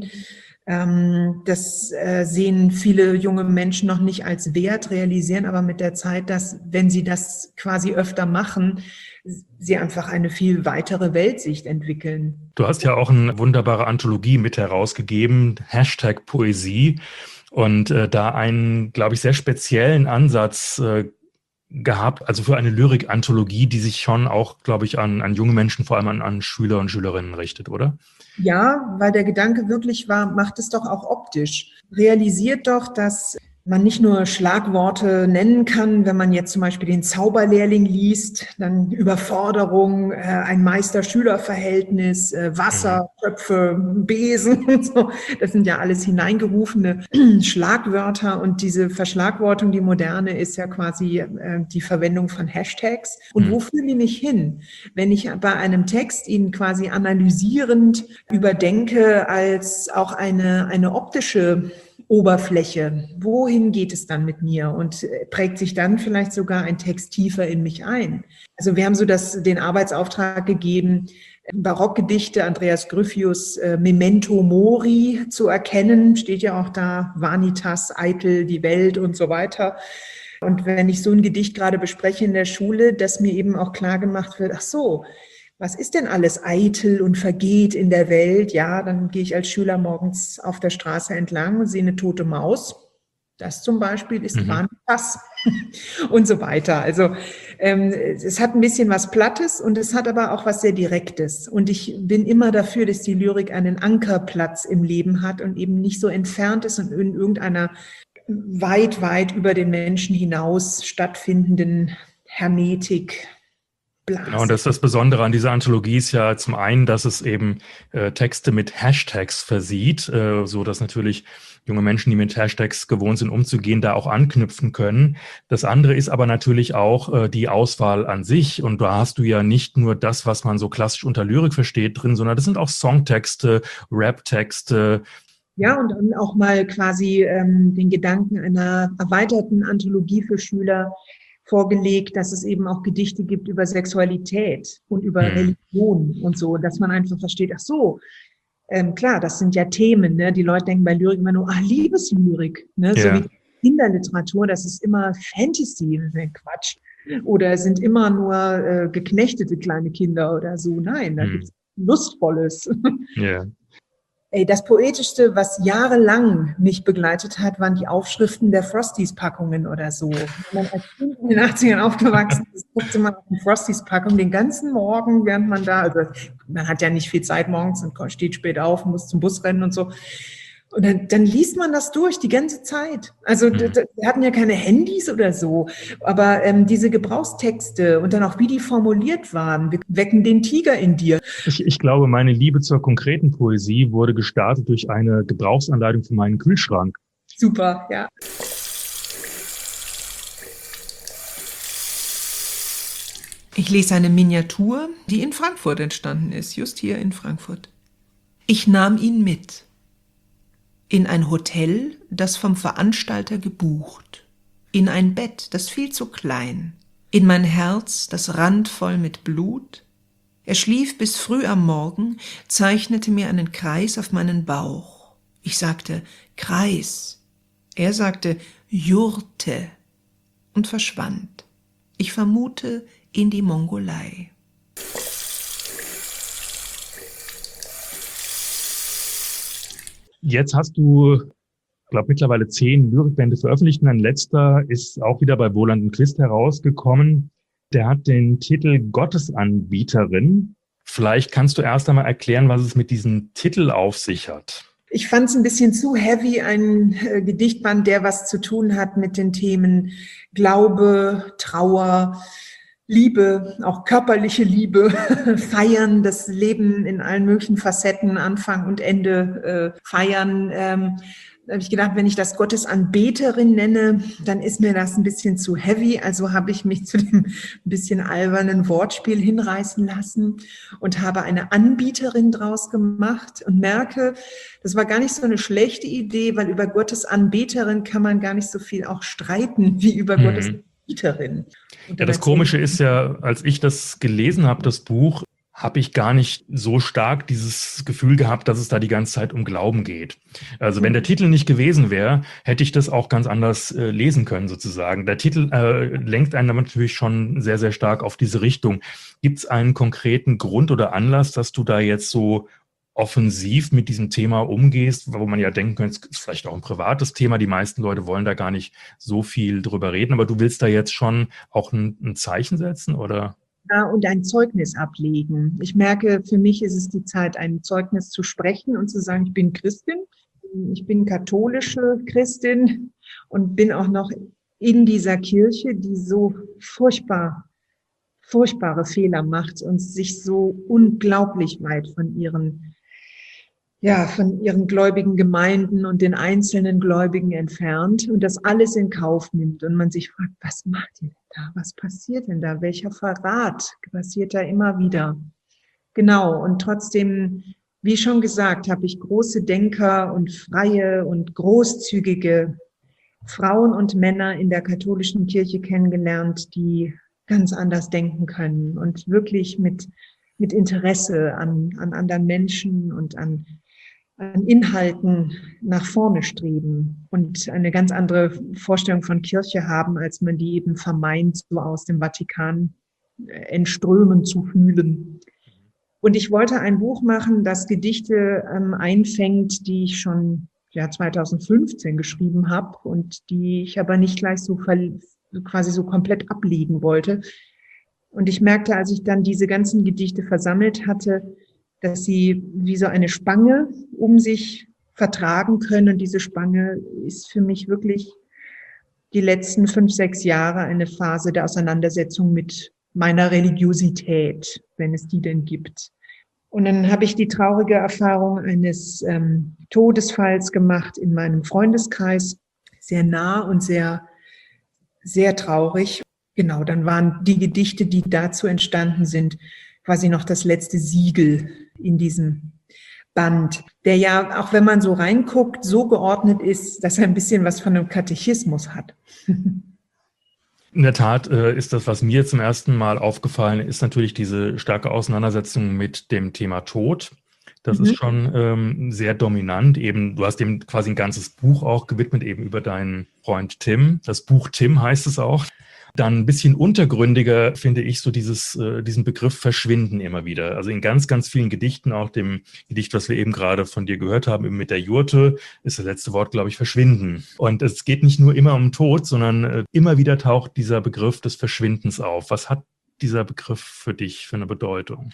Das sehen viele junge Menschen noch nicht als Wert, realisieren aber mit der Zeit, dass, wenn sie das quasi öfter machen, sie einfach eine viel weitere Weltsicht entwickeln. Du hast ja auch eine wunderbare Anthologie mit herausgegeben, #Poesie, und da einen, glaube ich, sehr speziellen Ansatz gehabt, also für eine Lyrik-Anthologie, die sich schon auch, glaube ich, an junge Menschen, vor allem an Schüler und Schülerinnen richtet, oder? Ja, weil der Gedanke wirklich war, macht es doch auch optisch. Realisiert doch, dass man nicht nur Schlagworte nennen kann, wenn man jetzt zum Beispiel den Zauberlehrling liest, dann Überforderung, ein Meister-Schüler-Verhältnis, Wasser, Töpfe, Besen und so. Das sind ja alles hineingerufene Schlagwörter und diese Verschlagwortung, die moderne, ist ja quasi die Verwendung von Hashtags. Und wo führen die mich hin? Wenn ich bei einem Text ihn quasi analysierend überdenke als auch eine optische Oberfläche. Wohin geht es dann mit mir? Und prägt sich dann vielleicht sogar ein Text tiefer in mich ein? Also wir haben so den Arbeitsauftrag gegeben, Barockgedichte Andreas Gryphius Memento Mori zu erkennen. Steht ja auch da Vanitas, Eitel, die Welt und so weiter. Und wenn ich so ein Gedicht gerade bespreche in der Schule, dass mir eben auch klar gemacht wird, ach so, was ist denn alles eitel und vergeht in der Welt? Ja, dann gehe ich als Schüler morgens auf der Straße entlang und sehe eine tote Maus. Das zum Beispiel ist Vanitas und so weiter. Also Es hat ein bisschen was Plattes und es hat aber auch was sehr Direktes. Und ich bin immer dafür, dass die Lyrik einen Ankerplatz im Leben hat und eben nicht so entfernt ist und in irgendeiner weit, weit über den Menschen hinaus stattfindenden Hermetik. Genau, und das Besondere an dieser Anthologie ist ja zum einen, dass es eben Texte mit Hashtags versieht, so dass natürlich junge Menschen, die mit Hashtags gewohnt sind, umzugehen, da auch anknüpfen können. Das andere ist aber natürlich auch die Auswahl an sich. Und da hast du ja nicht nur das, was man so klassisch unter Lyrik versteht, drin, sondern das sind auch Songtexte, Raptexte. Ja, und dann auch mal quasi den Gedanken einer erweiterten Anthologie für Schüler vorgelegt, dass es eben auch Gedichte gibt über Sexualität und über Religion und so, dass man einfach versteht, ach so, klar, das sind ja Themen, ne? Die Leute denken bei Lyrik immer nur, Liebeslyrik, ne? So wie Kinderliteratur, das ist immer Fantasy, Quatsch. Oder sind immer nur geknechtete kleine Kinder oder so. Nein, da gibt's Lustvolles. Ja. Ey, das Poetischste, was jahrelang mich begleitet hat, waren die Aufschriften der Frosties-Packungen oder so. Wenn man als Kind in den 80ern aufgewachsen ist, guckte man auf die Frosties-Packung den ganzen Morgen, während man da, also man hat ja nicht viel Zeit morgens und steht spät auf, muss zum Bus rennen und so. Und dann liest man das durch die ganze Zeit. Also wir hatten ja keine Handys oder so, aber diese Gebrauchstexte und dann auch, wie die formuliert waren, wir wecken den Tiger in dir. Ich glaube, meine Liebe zur konkreten Poesie wurde gestartet durch eine Gebrauchsanleitung für meinen Kühlschrank. Super, ja. Ich lese eine Miniatur, die in Frankfurt entstanden ist, just hier in Frankfurt. Ich nahm ihn mit. In ein Hotel, das vom Veranstalter gebucht. In ein Bett, das viel zu klein. In mein Herz, das randvoll mit Blut. Er schlief bis früh am Morgen, zeichnete mir einen Kreis auf meinen Bauch. Ich sagte, Kreis. Er sagte, Jurte und verschwand. Ich vermute in die Mongolei. Jetzt hast du, ich glaube, mittlerweile 10 Lyrikbände veröffentlicht. Und ein letzter ist auch wieder bei Wohland & Quist herausgekommen. Der hat den Titel Gottesanbieterin. Vielleicht kannst du erst einmal erklären, was es mit diesem Titel auf sich hat. Ich fand es ein bisschen zu heavy, ein Gedichtband, der was zu tun hat mit den Themen Glaube, Trauer, Liebe, auch körperliche Liebe, feiern, das Leben in allen möglichen Facetten, Anfang und Ende feiern. Da habe ich gedacht, wenn ich das Gottesanbeterin nenne, dann ist mir das ein bisschen zu heavy. Also habe ich mich zu dem ein bisschen albernen Wortspiel hinreißen lassen und habe eine Anbieterin draus gemacht und merke, das war gar nicht so eine schlechte Idee, weil über Gottesanbeterin kann man gar nicht so viel auch streiten wie über Gottesanbieterin. Ja, das Komische ist ja, als ich das gelesen habe, das Buch, habe ich gar nicht so stark dieses Gefühl gehabt, dass es da die ganze Zeit um Glauben geht. Also wenn der Titel nicht gewesen wäre, hätte ich das auch ganz anders lesen können sozusagen. Der Titel lenkt einen damit natürlich schon sehr, sehr stark auf diese Richtung. Gibt es einen konkreten Grund oder Anlass, dass du da jetzt so offensiv mit diesem Thema umgehst, wo man ja denken könnte, es ist vielleicht auch ein privates Thema, die meisten Leute wollen da gar nicht so viel drüber reden, aber du willst da jetzt schon auch ein Zeichen setzen, oder? Ja, und ein Zeugnis ablegen. Ich merke, für mich ist es die Zeit, ein Zeugnis zu sprechen und zu sagen, ich bin Christin, ich bin katholische Christin und bin auch noch in dieser Kirche, die so furchtbare Fehler macht und sich so unglaublich weit von ihren gläubigen Gemeinden und den einzelnen Gläubigen entfernt und das alles in Kauf nimmt und man sich fragt, was macht ihr denn da? Was passiert denn da? Welcher Verrat passiert da immer wieder? Genau, und trotzdem, wie schon gesagt, habe ich große Denker und freie und großzügige Frauen und Männer in der katholischen Kirche kennengelernt, die ganz anders denken können und wirklich mit Interesse an anderen Menschen und an Inhalten nach vorne streben und eine ganz andere Vorstellung von Kirche haben, als man die eben vermeint, so aus dem Vatikan entströmen zu fühlen. Und ich wollte ein Buch machen, das Gedichte einfängt, die ich schon 2015 geschrieben habe und die ich aber nicht gleich so quasi so komplett ablegen wollte, Und ich merkte, als ich dann diese ganzen Gedichte versammelt hatte, dass sie wie so eine Spange um sich vertragen können. Und diese Spange ist für mich wirklich die letzten 5, 6 Jahre eine Phase der Auseinandersetzung mit meiner Religiosität, wenn es die denn gibt. Und dann habe ich die traurige Erfahrung eines Todesfalls gemacht in meinem Freundeskreis, sehr nah und sehr, sehr traurig. Genau, dann waren die Gedichte, die dazu entstanden sind, quasi noch das letzte Siegel in diesem Band, der ja, auch wenn man so reinguckt, so geordnet ist, dass er ein bisschen was von einem Katechismus hat. In der Tat ist das, was mir zum ersten Mal aufgefallen ist, natürlich diese starke Auseinandersetzung mit dem Thema Tod. Das ist schon sehr dominant. Eben, du hast dem quasi ein ganzes Buch auch gewidmet, eben über deinen Freund Tim. Das Buch Tim heißt es auch. Dann ein bisschen untergründiger finde ich so diesen Begriff Verschwinden immer wieder. Also in ganz, ganz vielen Gedichten, auch dem Gedicht, was wir eben gerade von dir gehört haben, eben mit der Jurte, ist das letzte Wort, glaube ich, Verschwinden. Und es geht nicht nur immer um Tod, sondern immer wieder taucht dieser Begriff des Verschwindens auf. Was hat dieser Begriff für dich für eine Bedeutung?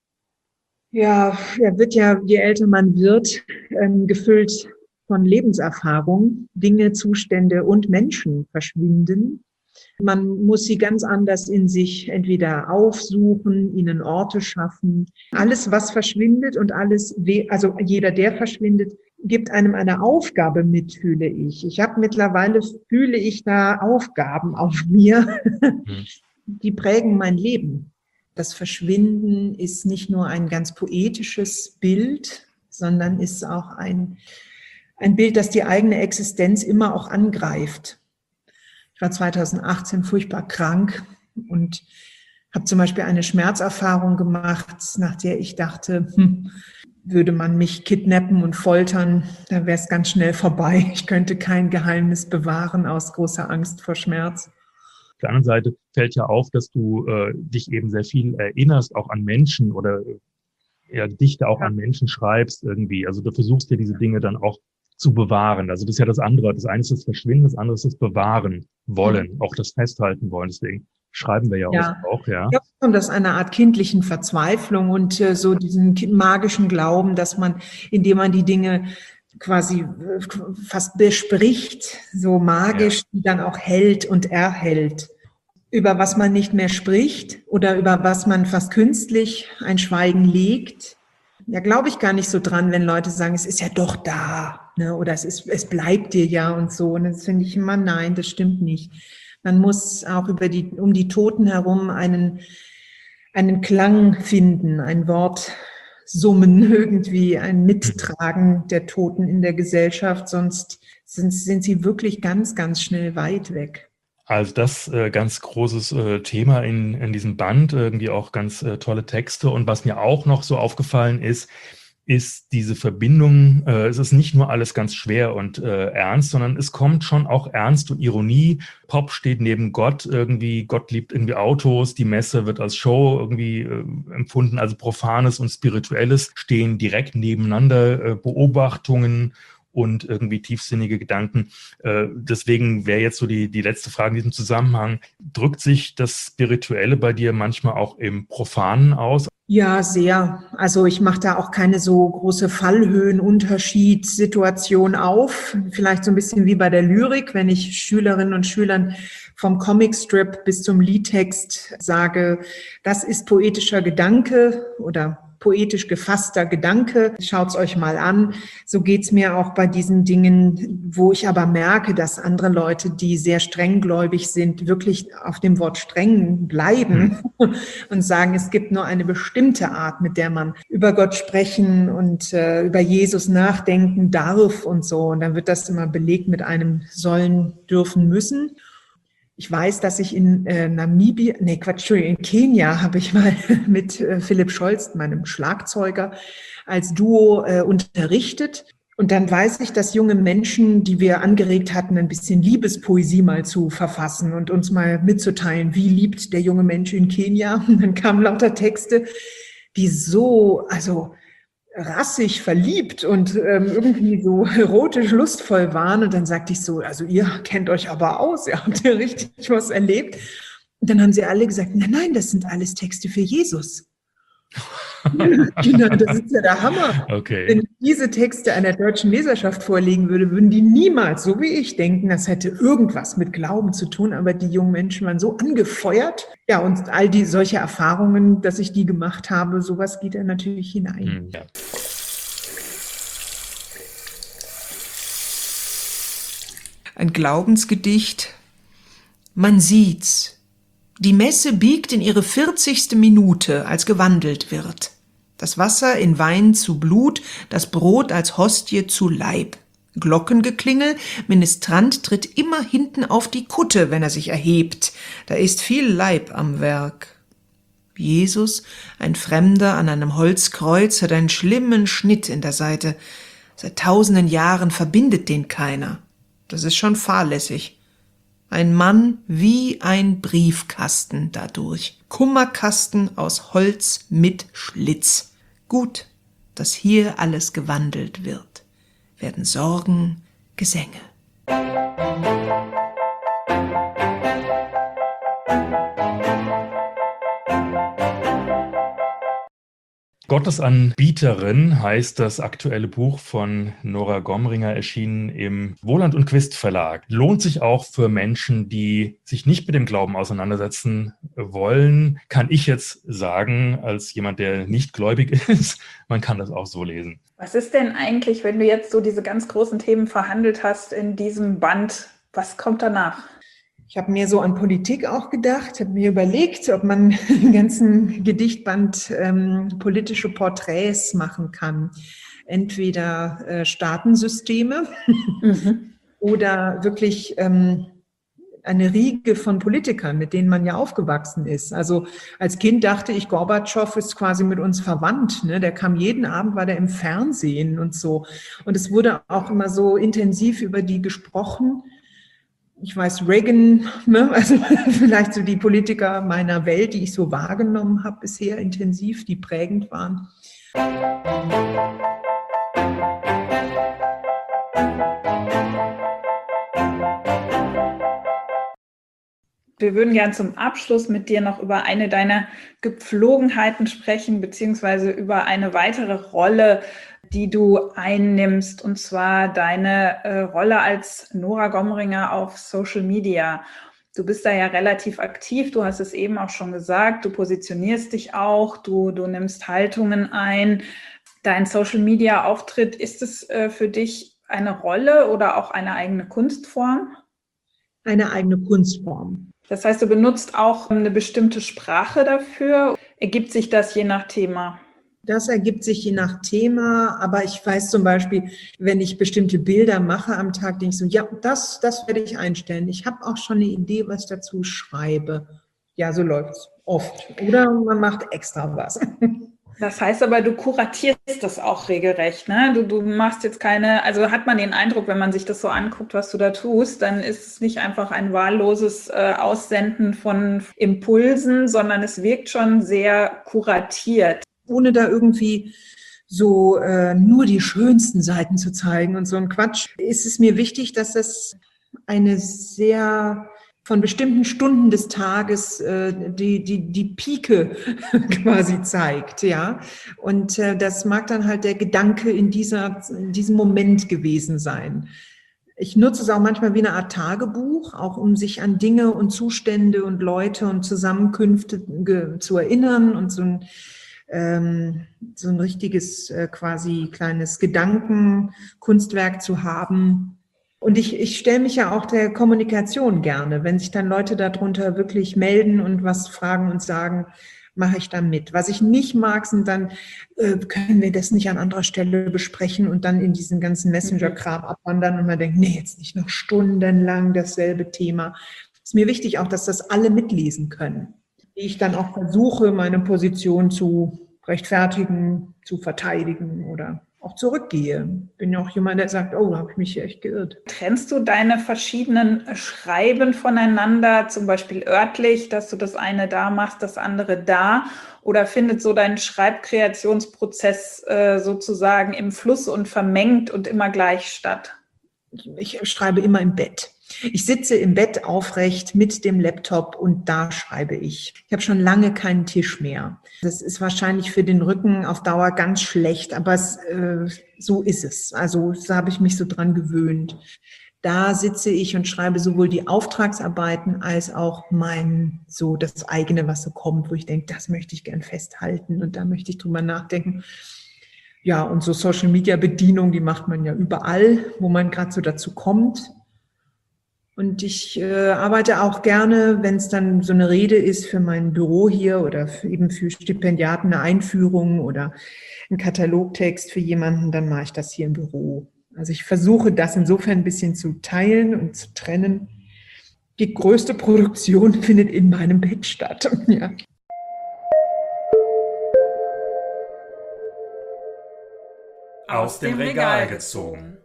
Ja, er wird ja, je älter man wird, gefüllt von Lebenserfahrung. Dinge, Zustände und Menschen verschwinden. Man muss sie ganz anders in sich entweder aufsuchen, ihnen Orte schaffen. Alles, was verschwindet und alles, also jeder, der verschwindet, gibt einem eine Aufgabe mit, fühle ich. Mittlerweile fühle ich da Aufgaben auf mir, die prägen mein Leben. Das Verschwinden ist nicht nur ein ganz poetisches Bild, sondern ist auch ein Bild, das die eigene Existenz immer auch angreift. Ich war 2018 furchtbar krank und habe zum Beispiel eine Schmerzerfahrung gemacht, nach der ich dachte, würde man mich kidnappen und foltern, dann wäre es ganz schnell vorbei. Ich könnte kein Geheimnis bewahren aus großer Angst vor Schmerz. Auf der anderen Seite fällt ja auf, dass du dich eben sehr viel erinnerst, auch an Menschen oder Gedichte auch an Menschen schreibst irgendwie. Also du versuchst dir diese Dinge dann auch zu bewahren. Also das ist ja das andere. Das eine ist das Verschwinden, das andere ist das Bewahren wollen, auch das Festhalten wollen. Deswegen schreiben wir ja auch. Ja. Ich glaube, kommt aus einer Art kindlichen Verzweiflung und so diesen magischen Glauben, dass man, indem man die Dinge quasi fast bespricht, so magisch, die dann auch hält und erhält. Über was man nicht mehr spricht oder über was man fast künstlich ein Schweigen legt. Ja, glaube ich gar nicht so dran, wenn Leute sagen, es ist ja doch da, ne? Oder es bleibt dir ja und so. Und das finde ich immer, nein, das stimmt nicht. Man muss auch um die Toten herum einen Klang finden, ein Wort summen, irgendwie ein Mittragen der Toten in der Gesellschaft, sonst sind sie wirklich ganz, ganz schnell weit weg. Also das ganz großes Thema in diesem Band, irgendwie auch ganz tolle Texte. Und was mir auch noch so aufgefallen ist diese Verbindung. Es ist nicht nur alles ganz schwer und ernst, sondern es kommt schon auch Ernst und Ironie. Pop steht neben Gott irgendwie. Gott liebt irgendwie Autos. Die Messe wird als Show irgendwie empfunden. Also Profanes und Spirituelles stehen direkt nebeneinander. Beobachtungen und irgendwie tiefsinnige Gedanken. Deswegen wäre jetzt so die letzte Frage in diesem Zusammenhang. Drückt sich das Spirituelle bei dir manchmal auch im Profanen aus? Ja, sehr. Also ich mache da auch keine so große Fallhöhenunterschiedssituation auf. Vielleicht so ein bisschen wie bei der Lyrik, wenn ich Schülerinnen und Schülern vom Comicstrip bis zum Liedtext sage, das ist poetischer Gedanke oder poetisch gefasster Gedanke. Schaut's euch mal an. So geht's mir auch bei diesen Dingen, wo ich aber merke, dass andere Leute, die sehr strenggläubig sind, wirklich auf dem Wort streng bleiben und sagen, es gibt nur eine bestimmte Art, mit der man über Gott sprechen und über Jesus nachdenken darf und so. Und dann wird das immer belegt mit einem sollen, dürfen, müssen. Ich weiß, dass ich in in Kenia habe ich mal mit Philipp Scholz, meinem Schlagzeuger, als Duo unterrichtet. Und dann weiß ich, dass junge Menschen, die wir angeregt hatten, ein bisschen Liebespoesie mal zu verfassen und uns mal mitzuteilen, wie liebt der junge Mensch in Kenia. Und dann kamen lauter Texte, die so, rassig verliebt und irgendwie so erotisch lustvoll waren. Und dann sagte ich so, also ihr kennt euch aber aus, ihr habt ja richtig was erlebt. Und dann haben sie alle gesagt, nein, das sind alles Texte für Jesus. Genau, das ist ja der Hammer. Okay. Wenn ich diese Texte einer deutschen Leserschaft vorlegen würde, würden die niemals, so wie ich, denken, das hätte irgendwas mit Glauben zu tun. Aber die jungen Menschen waren so angefeuert. Ja, und all die solche Erfahrungen, dass ich die gemacht habe, sowas geht da natürlich hinein. Ja. Ein Glaubensgedicht. Man sieht's. Die Messe biegt in ihre 40. Minute, als gewandelt wird. Das Wasser in Wein zu Blut, das Brot als Hostie zu Leib. Glockengeklingel, Ministrant tritt immer hinten auf die Kutte, wenn er sich erhebt. Da ist viel Leib am Werk. Jesus, ein Fremder an einem Holzkreuz, hat einen schlimmen Schnitt in der Seite. Seit 1000 Jahren verbindet den keiner. Das ist schon fahrlässig. Ein Mann wie ein Briefkasten dadurch. Kummerkasten aus Holz mit Schlitz. Gut, dass hier alles gewandelt wird. Werden Sorgen, Gesänge. Gottesanbieterin heißt das aktuelle Buch von Nora Gomringer, erschienen im Wohland und Quist Verlag. Lohnt sich auch für Menschen, die sich nicht mit dem Glauben auseinandersetzen wollen, kann ich jetzt sagen, als jemand, der nicht gläubig ist, man kann das auch so lesen. Was ist denn eigentlich, wenn du jetzt so diese ganz großen Themen verhandelt hast in diesem Band, was kommt danach? Ich habe mir so an Politik auch gedacht, habe mir überlegt, ob man einen ganzen Gedichtband politische Porträts machen kann. Entweder Staatensysteme oder wirklich eine Riege von Politikern, mit denen man ja aufgewachsen ist. Also als Kind dachte ich, Gorbatschow ist quasi mit uns verwandt. Ne? Der kam jeden Abend, war der im Fernsehen und so. Und es wurde auch immer so intensiv über die gesprochen. Ich weiß, Reagan, ne? Also vielleicht so die Politiker meiner Welt, die ich so wahrgenommen habe bisher intensiv, die prägend waren. Wir würden gern zum Abschluss mit dir noch über eine deiner Gepflogenheiten sprechen, beziehungsweise über eine weitere Rolle, die du einnimmst, und zwar deine Rolle als Nora Gomringer auf Social Media. Du bist da ja relativ aktiv, du hast es eben auch schon gesagt, du positionierst dich auch, du nimmst Haltungen ein. Dein Social Media Auftritt, ist es für dich eine Rolle oder auch eine eigene Kunstform? Eine eigene Kunstform. Das heißt, du benutzt auch eine bestimmte Sprache dafür. Ergibt sich das je nach Thema? Das ergibt sich je nach Thema, aber ich weiß zum Beispiel, wenn ich bestimmte Bilder mache am Tag, denke ich so, ja, das werde ich einstellen. Ich habe auch schon eine Idee, was ich dazu schreibe. Ja, so läuft's oft. Oder man macht extra was. Das heißt aber, du kuratierst das auch regelrecht, ne? Du machst jetzt keine, also hat man den Eindruck, wenn man sich das so anguckt, was du da tust, dann ist es nicht einfach ein wahlloses Aussenden von Impulsen, sondern es wirkt schon sehr kuratiert. Ohne da irgendwie so nur die schönsten Seiten zu zeigen und so ein Quatsch, ist es mir wichtig, dass das eine sehr von bestimmten Stunden des Tages die Pike quasi zeigt, ja. Und das mag dann halt der Gedanke in diesem Moment gewesen sein. Ich nutze es auch manchmal wie eine Art Tagebuch, auch um sich an Dinge und Zustände und Leute und Zusammenkünfte zu erinnern und so ein richtiges quasi kleines Gedankenkunstwerk zu haben. Und ich stelle mich ja auch der Kommunikation gerne. Wenn sich dann Leute darunter wirklich melden und was fragen und sagen, mache ich dann mit. Was ich nicht mag, sind dann, können wir das nicht an anderer Stelle besprechen und dann in diesen ganzen Messenger-Kram abwandern und man denkt, nee, jetzt nicht noch stundenlang dasselbe Thema. Es ist mir wichtig auch, dass das alle mitlesen können. Wie ich dann auch versuche, meine Position zu rechtfertigen, zu verteidigen oder auch zurückgehe. Bin ja auch jemand, der sagt, oh, da habe ich mich hier echt geirrt. Trennst du deine verschiedenen Schreiben voneinander, zum Beispiel örtlich, dass du das eine da machst, das andere da? Oder findet so dein Schreibkreationsprozess sozusagen im Fluss und vermengt und immer gleich statt? Ich schreibe immer im Bett. Ich sitze im Bett aufrecht mit dem Laptop und da schreibe ich. Ich habe schon lange keinen Tisch mehr. Das ist wahrscheinlich für den Rücken auf Dauer ganz schlecht, aber so ist es. Also da habe ich mich so dran gewöhnt. Da sitze ich und schreibe sowohl die Auftragsarbeiten als auch das eigene, was so kommt, wo ich denke, das möchte ich gern festhalten und da möchte ich drüber nachdenken. Ja, und so Social-Media-Bedienung, die macht man ja überall, wo man gerade so dazu kommt. Und ich arbeite auch gerne, wenn es dann so eine Rede ist für mein Büro hier oder eben für Stipendiaten eine Einführung oder ein Katalogtext für jemanden, dann mache ich das hier im Büro. Also ich versuche das insofern ein bisschen zu teilen und zu trennen. Die größte Produktion findet in meinem Bett statt. Ja. Aus dem Regal gezogen.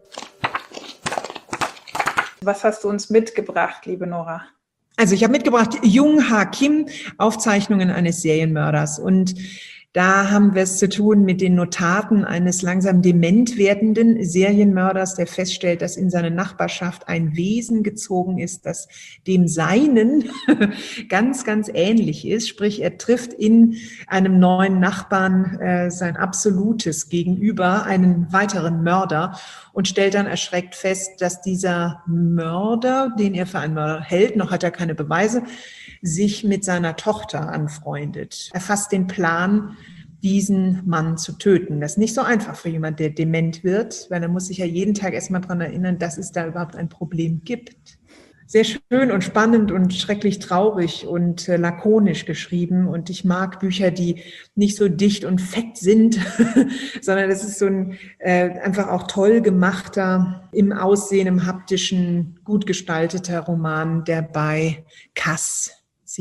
Was hast du uns mitgebracht, liebe Nora? Also ich habe mitgebracht Jung Ha Kim, Aufzeichnungen eines Serienmörders. Und da haben wir es zu tun mit den Notaten eines langsam dement werdenden Serienmörders, der feststellt, dass in seine Nachbarschaft ein Wesen gezogen ist, das dem Seinen ganz, ganz ähnlich ist. Sprich, er trifft in einem neuen Nachbarn sein absolutes Gegenüber, einen weiteren Mörder, und stellt dann erschreckt fest, dass dieser Mörder, den er für einen Mörder hält, noch hat er keine Beweise, sich mit seiner Tochter anfreundet. Er fasst den Plan, diesen Mann zu töten. Das ist nicht so einfach für jemanden, der dement wird, weil er muss sich ja jeden Tag erstmal daran erinnern, dass es da überhaupt ein Problem gibt. Sehr schön und spannend und schrecklich traurig und lakonisch geschrieben. Und ich mag Bücher, die nicht so dicht und fett sind, sondern das ist so ein einfach auch toll gemachter, im Aussehen, im haptischen, gut gestalteter Roman, der bei CASS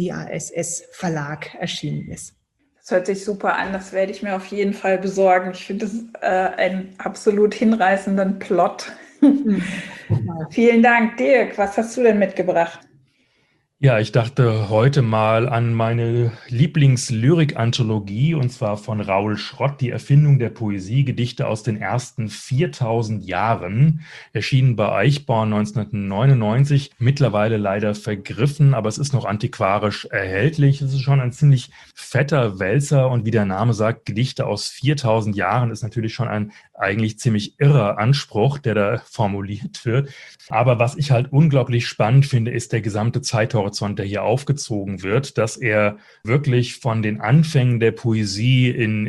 Verlag erschienen ist. Das hört sich super an, das werde ich mir auf jeden Fall besorgen. Ich finde es einen absolut hinreißenden Plot. Vielen Dank, Dirk. Was hast du denn mitgebracht? Ja, ich dachte heute mal an meine Lieblingslyrik-Anthologie, und zwar von Raoul Schrott, die Erfindung der Poesie, Gedichte aus den ersten 4000 Jahren, erschienen bei Eichborn 1999, mittlerweile leider vergriffen, aber es ist noch antiquarisch erhältlich. Es ist schon ein ziemlich fetter Wälzer und wie der Name sagt, Gedichte aus 4000 Jahren ist natürlich schon ein eigentlich ziemlich irrer Anspruch, der da formuliert wird. Aber was ich halt unglaublich spannend finde, ist der gesamte Zeithorizont, der hier aufgezogen wird, dass er wirklich von den Anfängen der Poesie in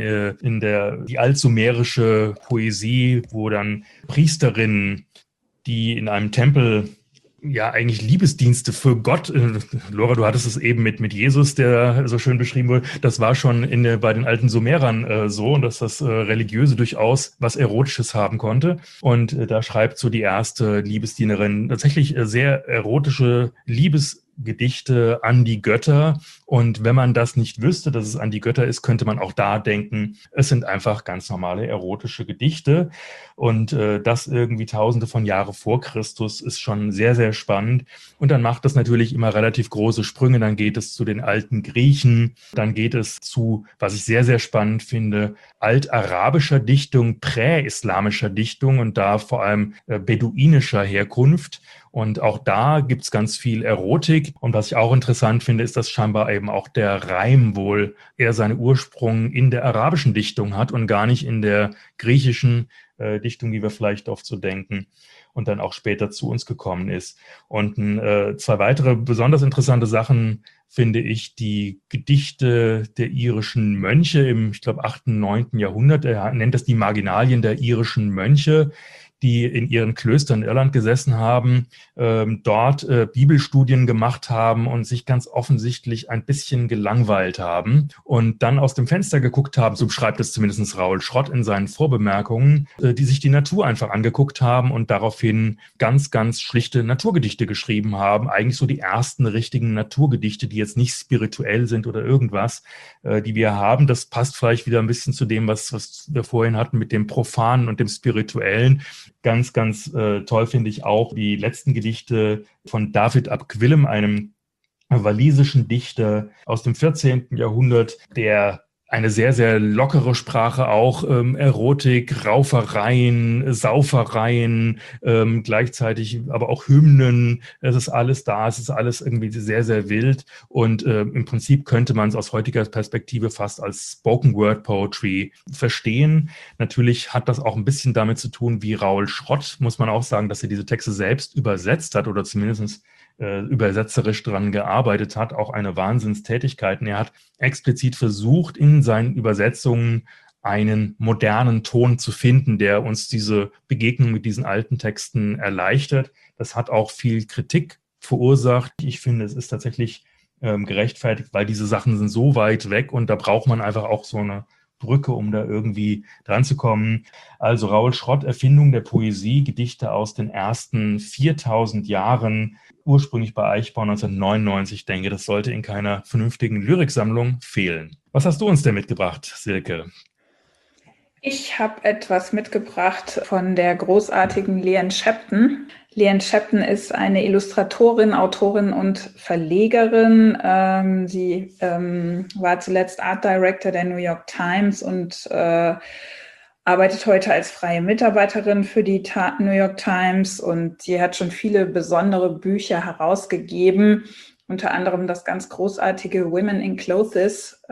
die altsumerische Poesie, wo dann Priesterinnen, die in einem Tempel ja eigentlich Liebesdienste für Gott, Laura, du hattest es eben mit Jesus, der so schön beschrieben wurde, das war schon bei den alten Sumerern so, und dass das Religiöse durchaus was Erotisches haben konnte. Und da schreibt so die erste Liebesdienerin tatsächlich sehr erotische Liebesgedichte an die Götter. Und wenn man das nicht wüsste, dass es an die Götter ist, könnte man auch da denken, es sind einfach ganz normale erotische Gedichte. Und das irgendwie Tausende von Jahren vor Christus ist schon sehr, sehr spannend. Und dann macht das natürlich immer relativ große Sprünge. Dann geht es zu den alten Griechen. Dann geht es zu, was ich sehr, sehr spannend finde, altarabischer Dichtung, präislamischer Dichtung und da vor allem beduinischer Herkunft. Und auch da gibt's ganz viel Erotik. Und was ich auch interessant finde, ist, dass scheinbar eben auch der Reim wohl eher seinen Ursprung in der arabischen Dichtung hat und gar nicht in der griechischen Dichtung, wie wir vielleicht oft so denken, und dann auch später zu uns gekommen ist. Und zwei weitere besonders interessante Sachen finde ich, die Gedichte der irischen Mönche im, ich glaube, 8., 9. Jahrhundert. Er nennt das die Marginalien der irischen Mönche, die in ihren Klöstern in Irland gesessen haben, dort Bibelstudien gemacht haben und sich ganz offensichtlich ein bisschen gelangweilt haben und dann aus dem Fenster geguckt haben, so beschreibt es zumindest Raoul Schrott in seinen Vorbemerkungen, die sich die Natur einfach angeguckt haben und daraufhin ganz, ganz schlichte Naturgedichte geschrieben haben. Eigentlich so die ersten richtigen Naturgedichte, die jetzt nicht spirituell sind oder irgendwas, die wir haben. Das passt vielleicht wieder ein bisschen zu dem, was wir vorhin hatten mit dem Profanen und dem Spirituellen. Ganz, ganz toll finde ich auch die letzten Gedichte von David ap Gwilym, einem walisischen Dichter aus dem 14. Jahrhundert, der eine sehr, sehr lockere Sprache auch, Erotik, Raufereien, Saufereien, gleichzeitig aber auch Hymnen. Es ist alles da, es ist alles irgendwie sehr, sehr wild und im Prinzip könnte man es aus heutiger Perspektive fast als Spoken Word Poetry verstehen. Natürlich hat das auch ein bisschen damit zu tun, wie Raoul Schrott, muss man auch sagen, dass er diese Texte selbst übersetzt hat oder zumindest übersetzerisch dran gearbeitet hat, auch eine Wahnsinnstätigkeit. Und er hat explizit versucht, in seinen Übersetzungen einen modernen Ton zu finden, der uns diese Begegnung mit diesen alten Texten erleichtert. Das hat auch viel Kritik verursacht. Ich finde, es ist tatsächlich gerechtfertigt, weil diese Sachen sind so weit weg und da braucht man einfach auch so eine Brücke, um da irgendwie dran zu kommen. Also Raoul Schrott, Erfindung der Poesie, Gedichte aus den ersten 4000 Jahren, ursprünglich bei Eichborn 1999. Ich denke, das sollte in keiner vernünftigen Lyriksammlung fehlen. Was hast du uns denn mitgebracht, Silke? Ich habe etwas mitgebracht von der großartigen Leanne Shepton. Leanne Shepton ist eine Illustratorin, Autorin und Verlegerin. Sie war zuletzt Art Director der New York Times und arbeitet heute als freie Mitarbeiterin für die New York Times. Und sie hat schon viele besondere Bücher herausgegeben, unter anderem das ganz großartige Women in Clothes,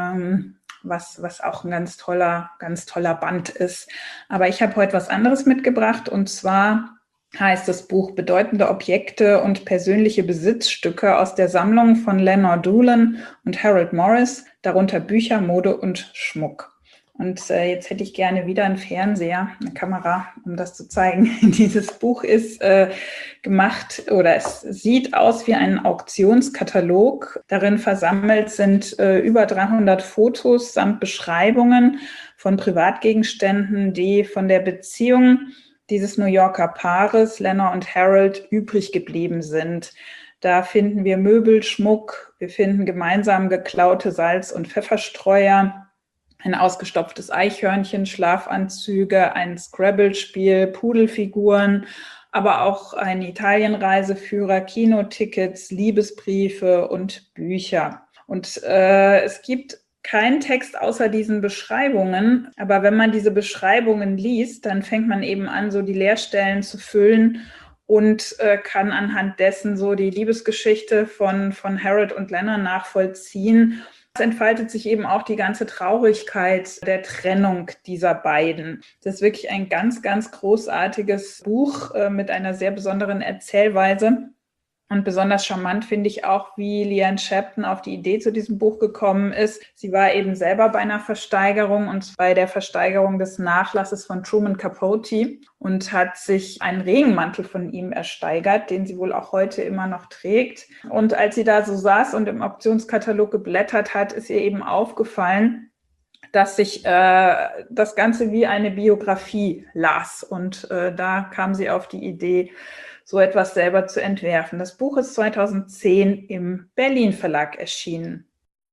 was auch ein ganz toller Band ist. Aber ich habe heute was anderes mitgebracht, und zwar heißt das Buch Bedeutende Objekte und persönliche Besitzstücke aus der Sammlung von Lenore Doolan und Harold Morris, darunter Bücher, Mode und Schmuck. Und jetzt hätte ich gerne wieder einen Fernseher, eine Kamera, um das zu zeigen. Dieses Buch ist gemacht, oder es sieht aus wie ein Auktionskatalog. Darin versammelt sind über 300 Fotos samt Beschreibungen von Privatgegenständen, die von der Beziehung dieses New Yorker Paares, Lenore und Harold, übrig geblieben sind. Da finden wir Möbel, Schmuck, wir finden gemeinsam geklaute Salz- und Pfefferstreuer, ein ausgestopftes Eichhörnchen, Schlafanzüge, ein Scrabble-Spiel, Pudelfiguren, aber auch ein Italienreiseführer, Kinotickets, Liebesbriefe und Bücher. Und es gibt keinen Text außer diesen Beschreibungen, aber wenn man diese Beschreibungen liest, dann fängt man eben an, so die Leerstellen zu füllen und kann anhand dessen so die Liebesgeschichte von Harold und Lenore nachvollziehen. Es entfaltet sich eben auch die ganze Traurigkeit der Trennung dieser beiden. Das ist wirklich ein ganz, ganz großartiges Buch mit einer sehr besonderen Erzählweise. Und besonders charmant finde ich auch, wie Leanne Shepton auf die Idee zu diesem Buch gekommen ist. Sie war eben selber bei einer Versteigerung, und bei der Versteigerung des Nachlasses von Truman Capote, und hat sich einen Regenmantel von ihm ersteigert, den sie wohl auch heute immer noch trägt. Und als sie da so saß und im Auktionskatalog geblättert hat, ist ihr eben aufgefallen, dass sich das Ganze wie eine Biografie las. Und da kam sie auf die Idee, so etwas selber zu entwerfen. Das Buch ist 2010 im Berlin Verlag erschienen.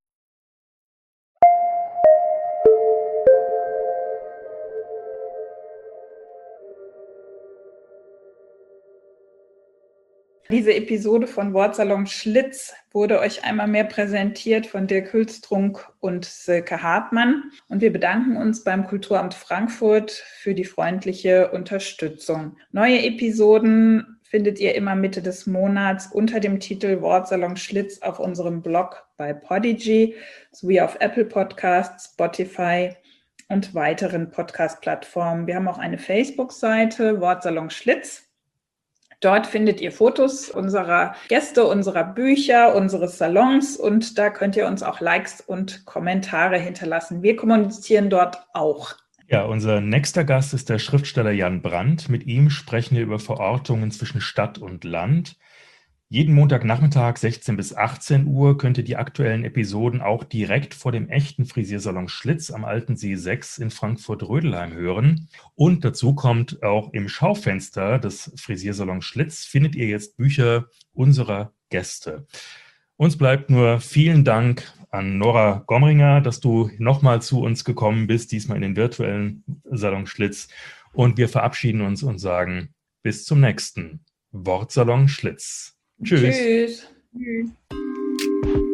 Diese Episode von Wortsalon Schlitz wurde euch einmal mehr präsentiert von Dirk Hülstrunk und Silke Hartmann. Und wir bedanken uns beim Kulturamt Frankfurt für die freundliche Unterstützung. Neue Episoden findet ihr immer Mitte des Monats unter dem Titel Wortsalon Schlitz auf unserem Blog bei Podigy sowie auf Apple Podcasts, Spotify und weiteren Podcast-Plattformen. Wir haben auch eine Facebook-Seite, Wortsalon Schlitz. Dort findet ihr Fotos unserer Gäste, unserer Bücher, unseres Salons, und da könnt ihr uns auch Likes und Kommentare hinterlassen. Wir kommunizieren dort auch. Ja, unser nächster Gast ist der Schriftsteller Jan Brandt. Mit ihm sprechen wir über Verortungen zwischen Stadt und Land. Jeden Montagnachmittag 16 bis 18 Uhr könnt ihr die aktuellen Episoden auch direkt vor dem echten Frisiersalon Schlitz am Alten See 6 in Frankfurt-Rödelheim hören. Und dazu kommt, auch im Schaufenster des Frisiersalons Schlitz findet ihr jetzt Bücher unserer Gäste. Uns bleibt nur vielen Dank an Nora Gomringer, dass du nochmal zu uns gekommen bist, diesmal in den virtuellen Salon Schlitz. Und wir verabschieden uns und sagen bis zum nächsten Wortsalon Schlitz. Tschüss. Tschüss.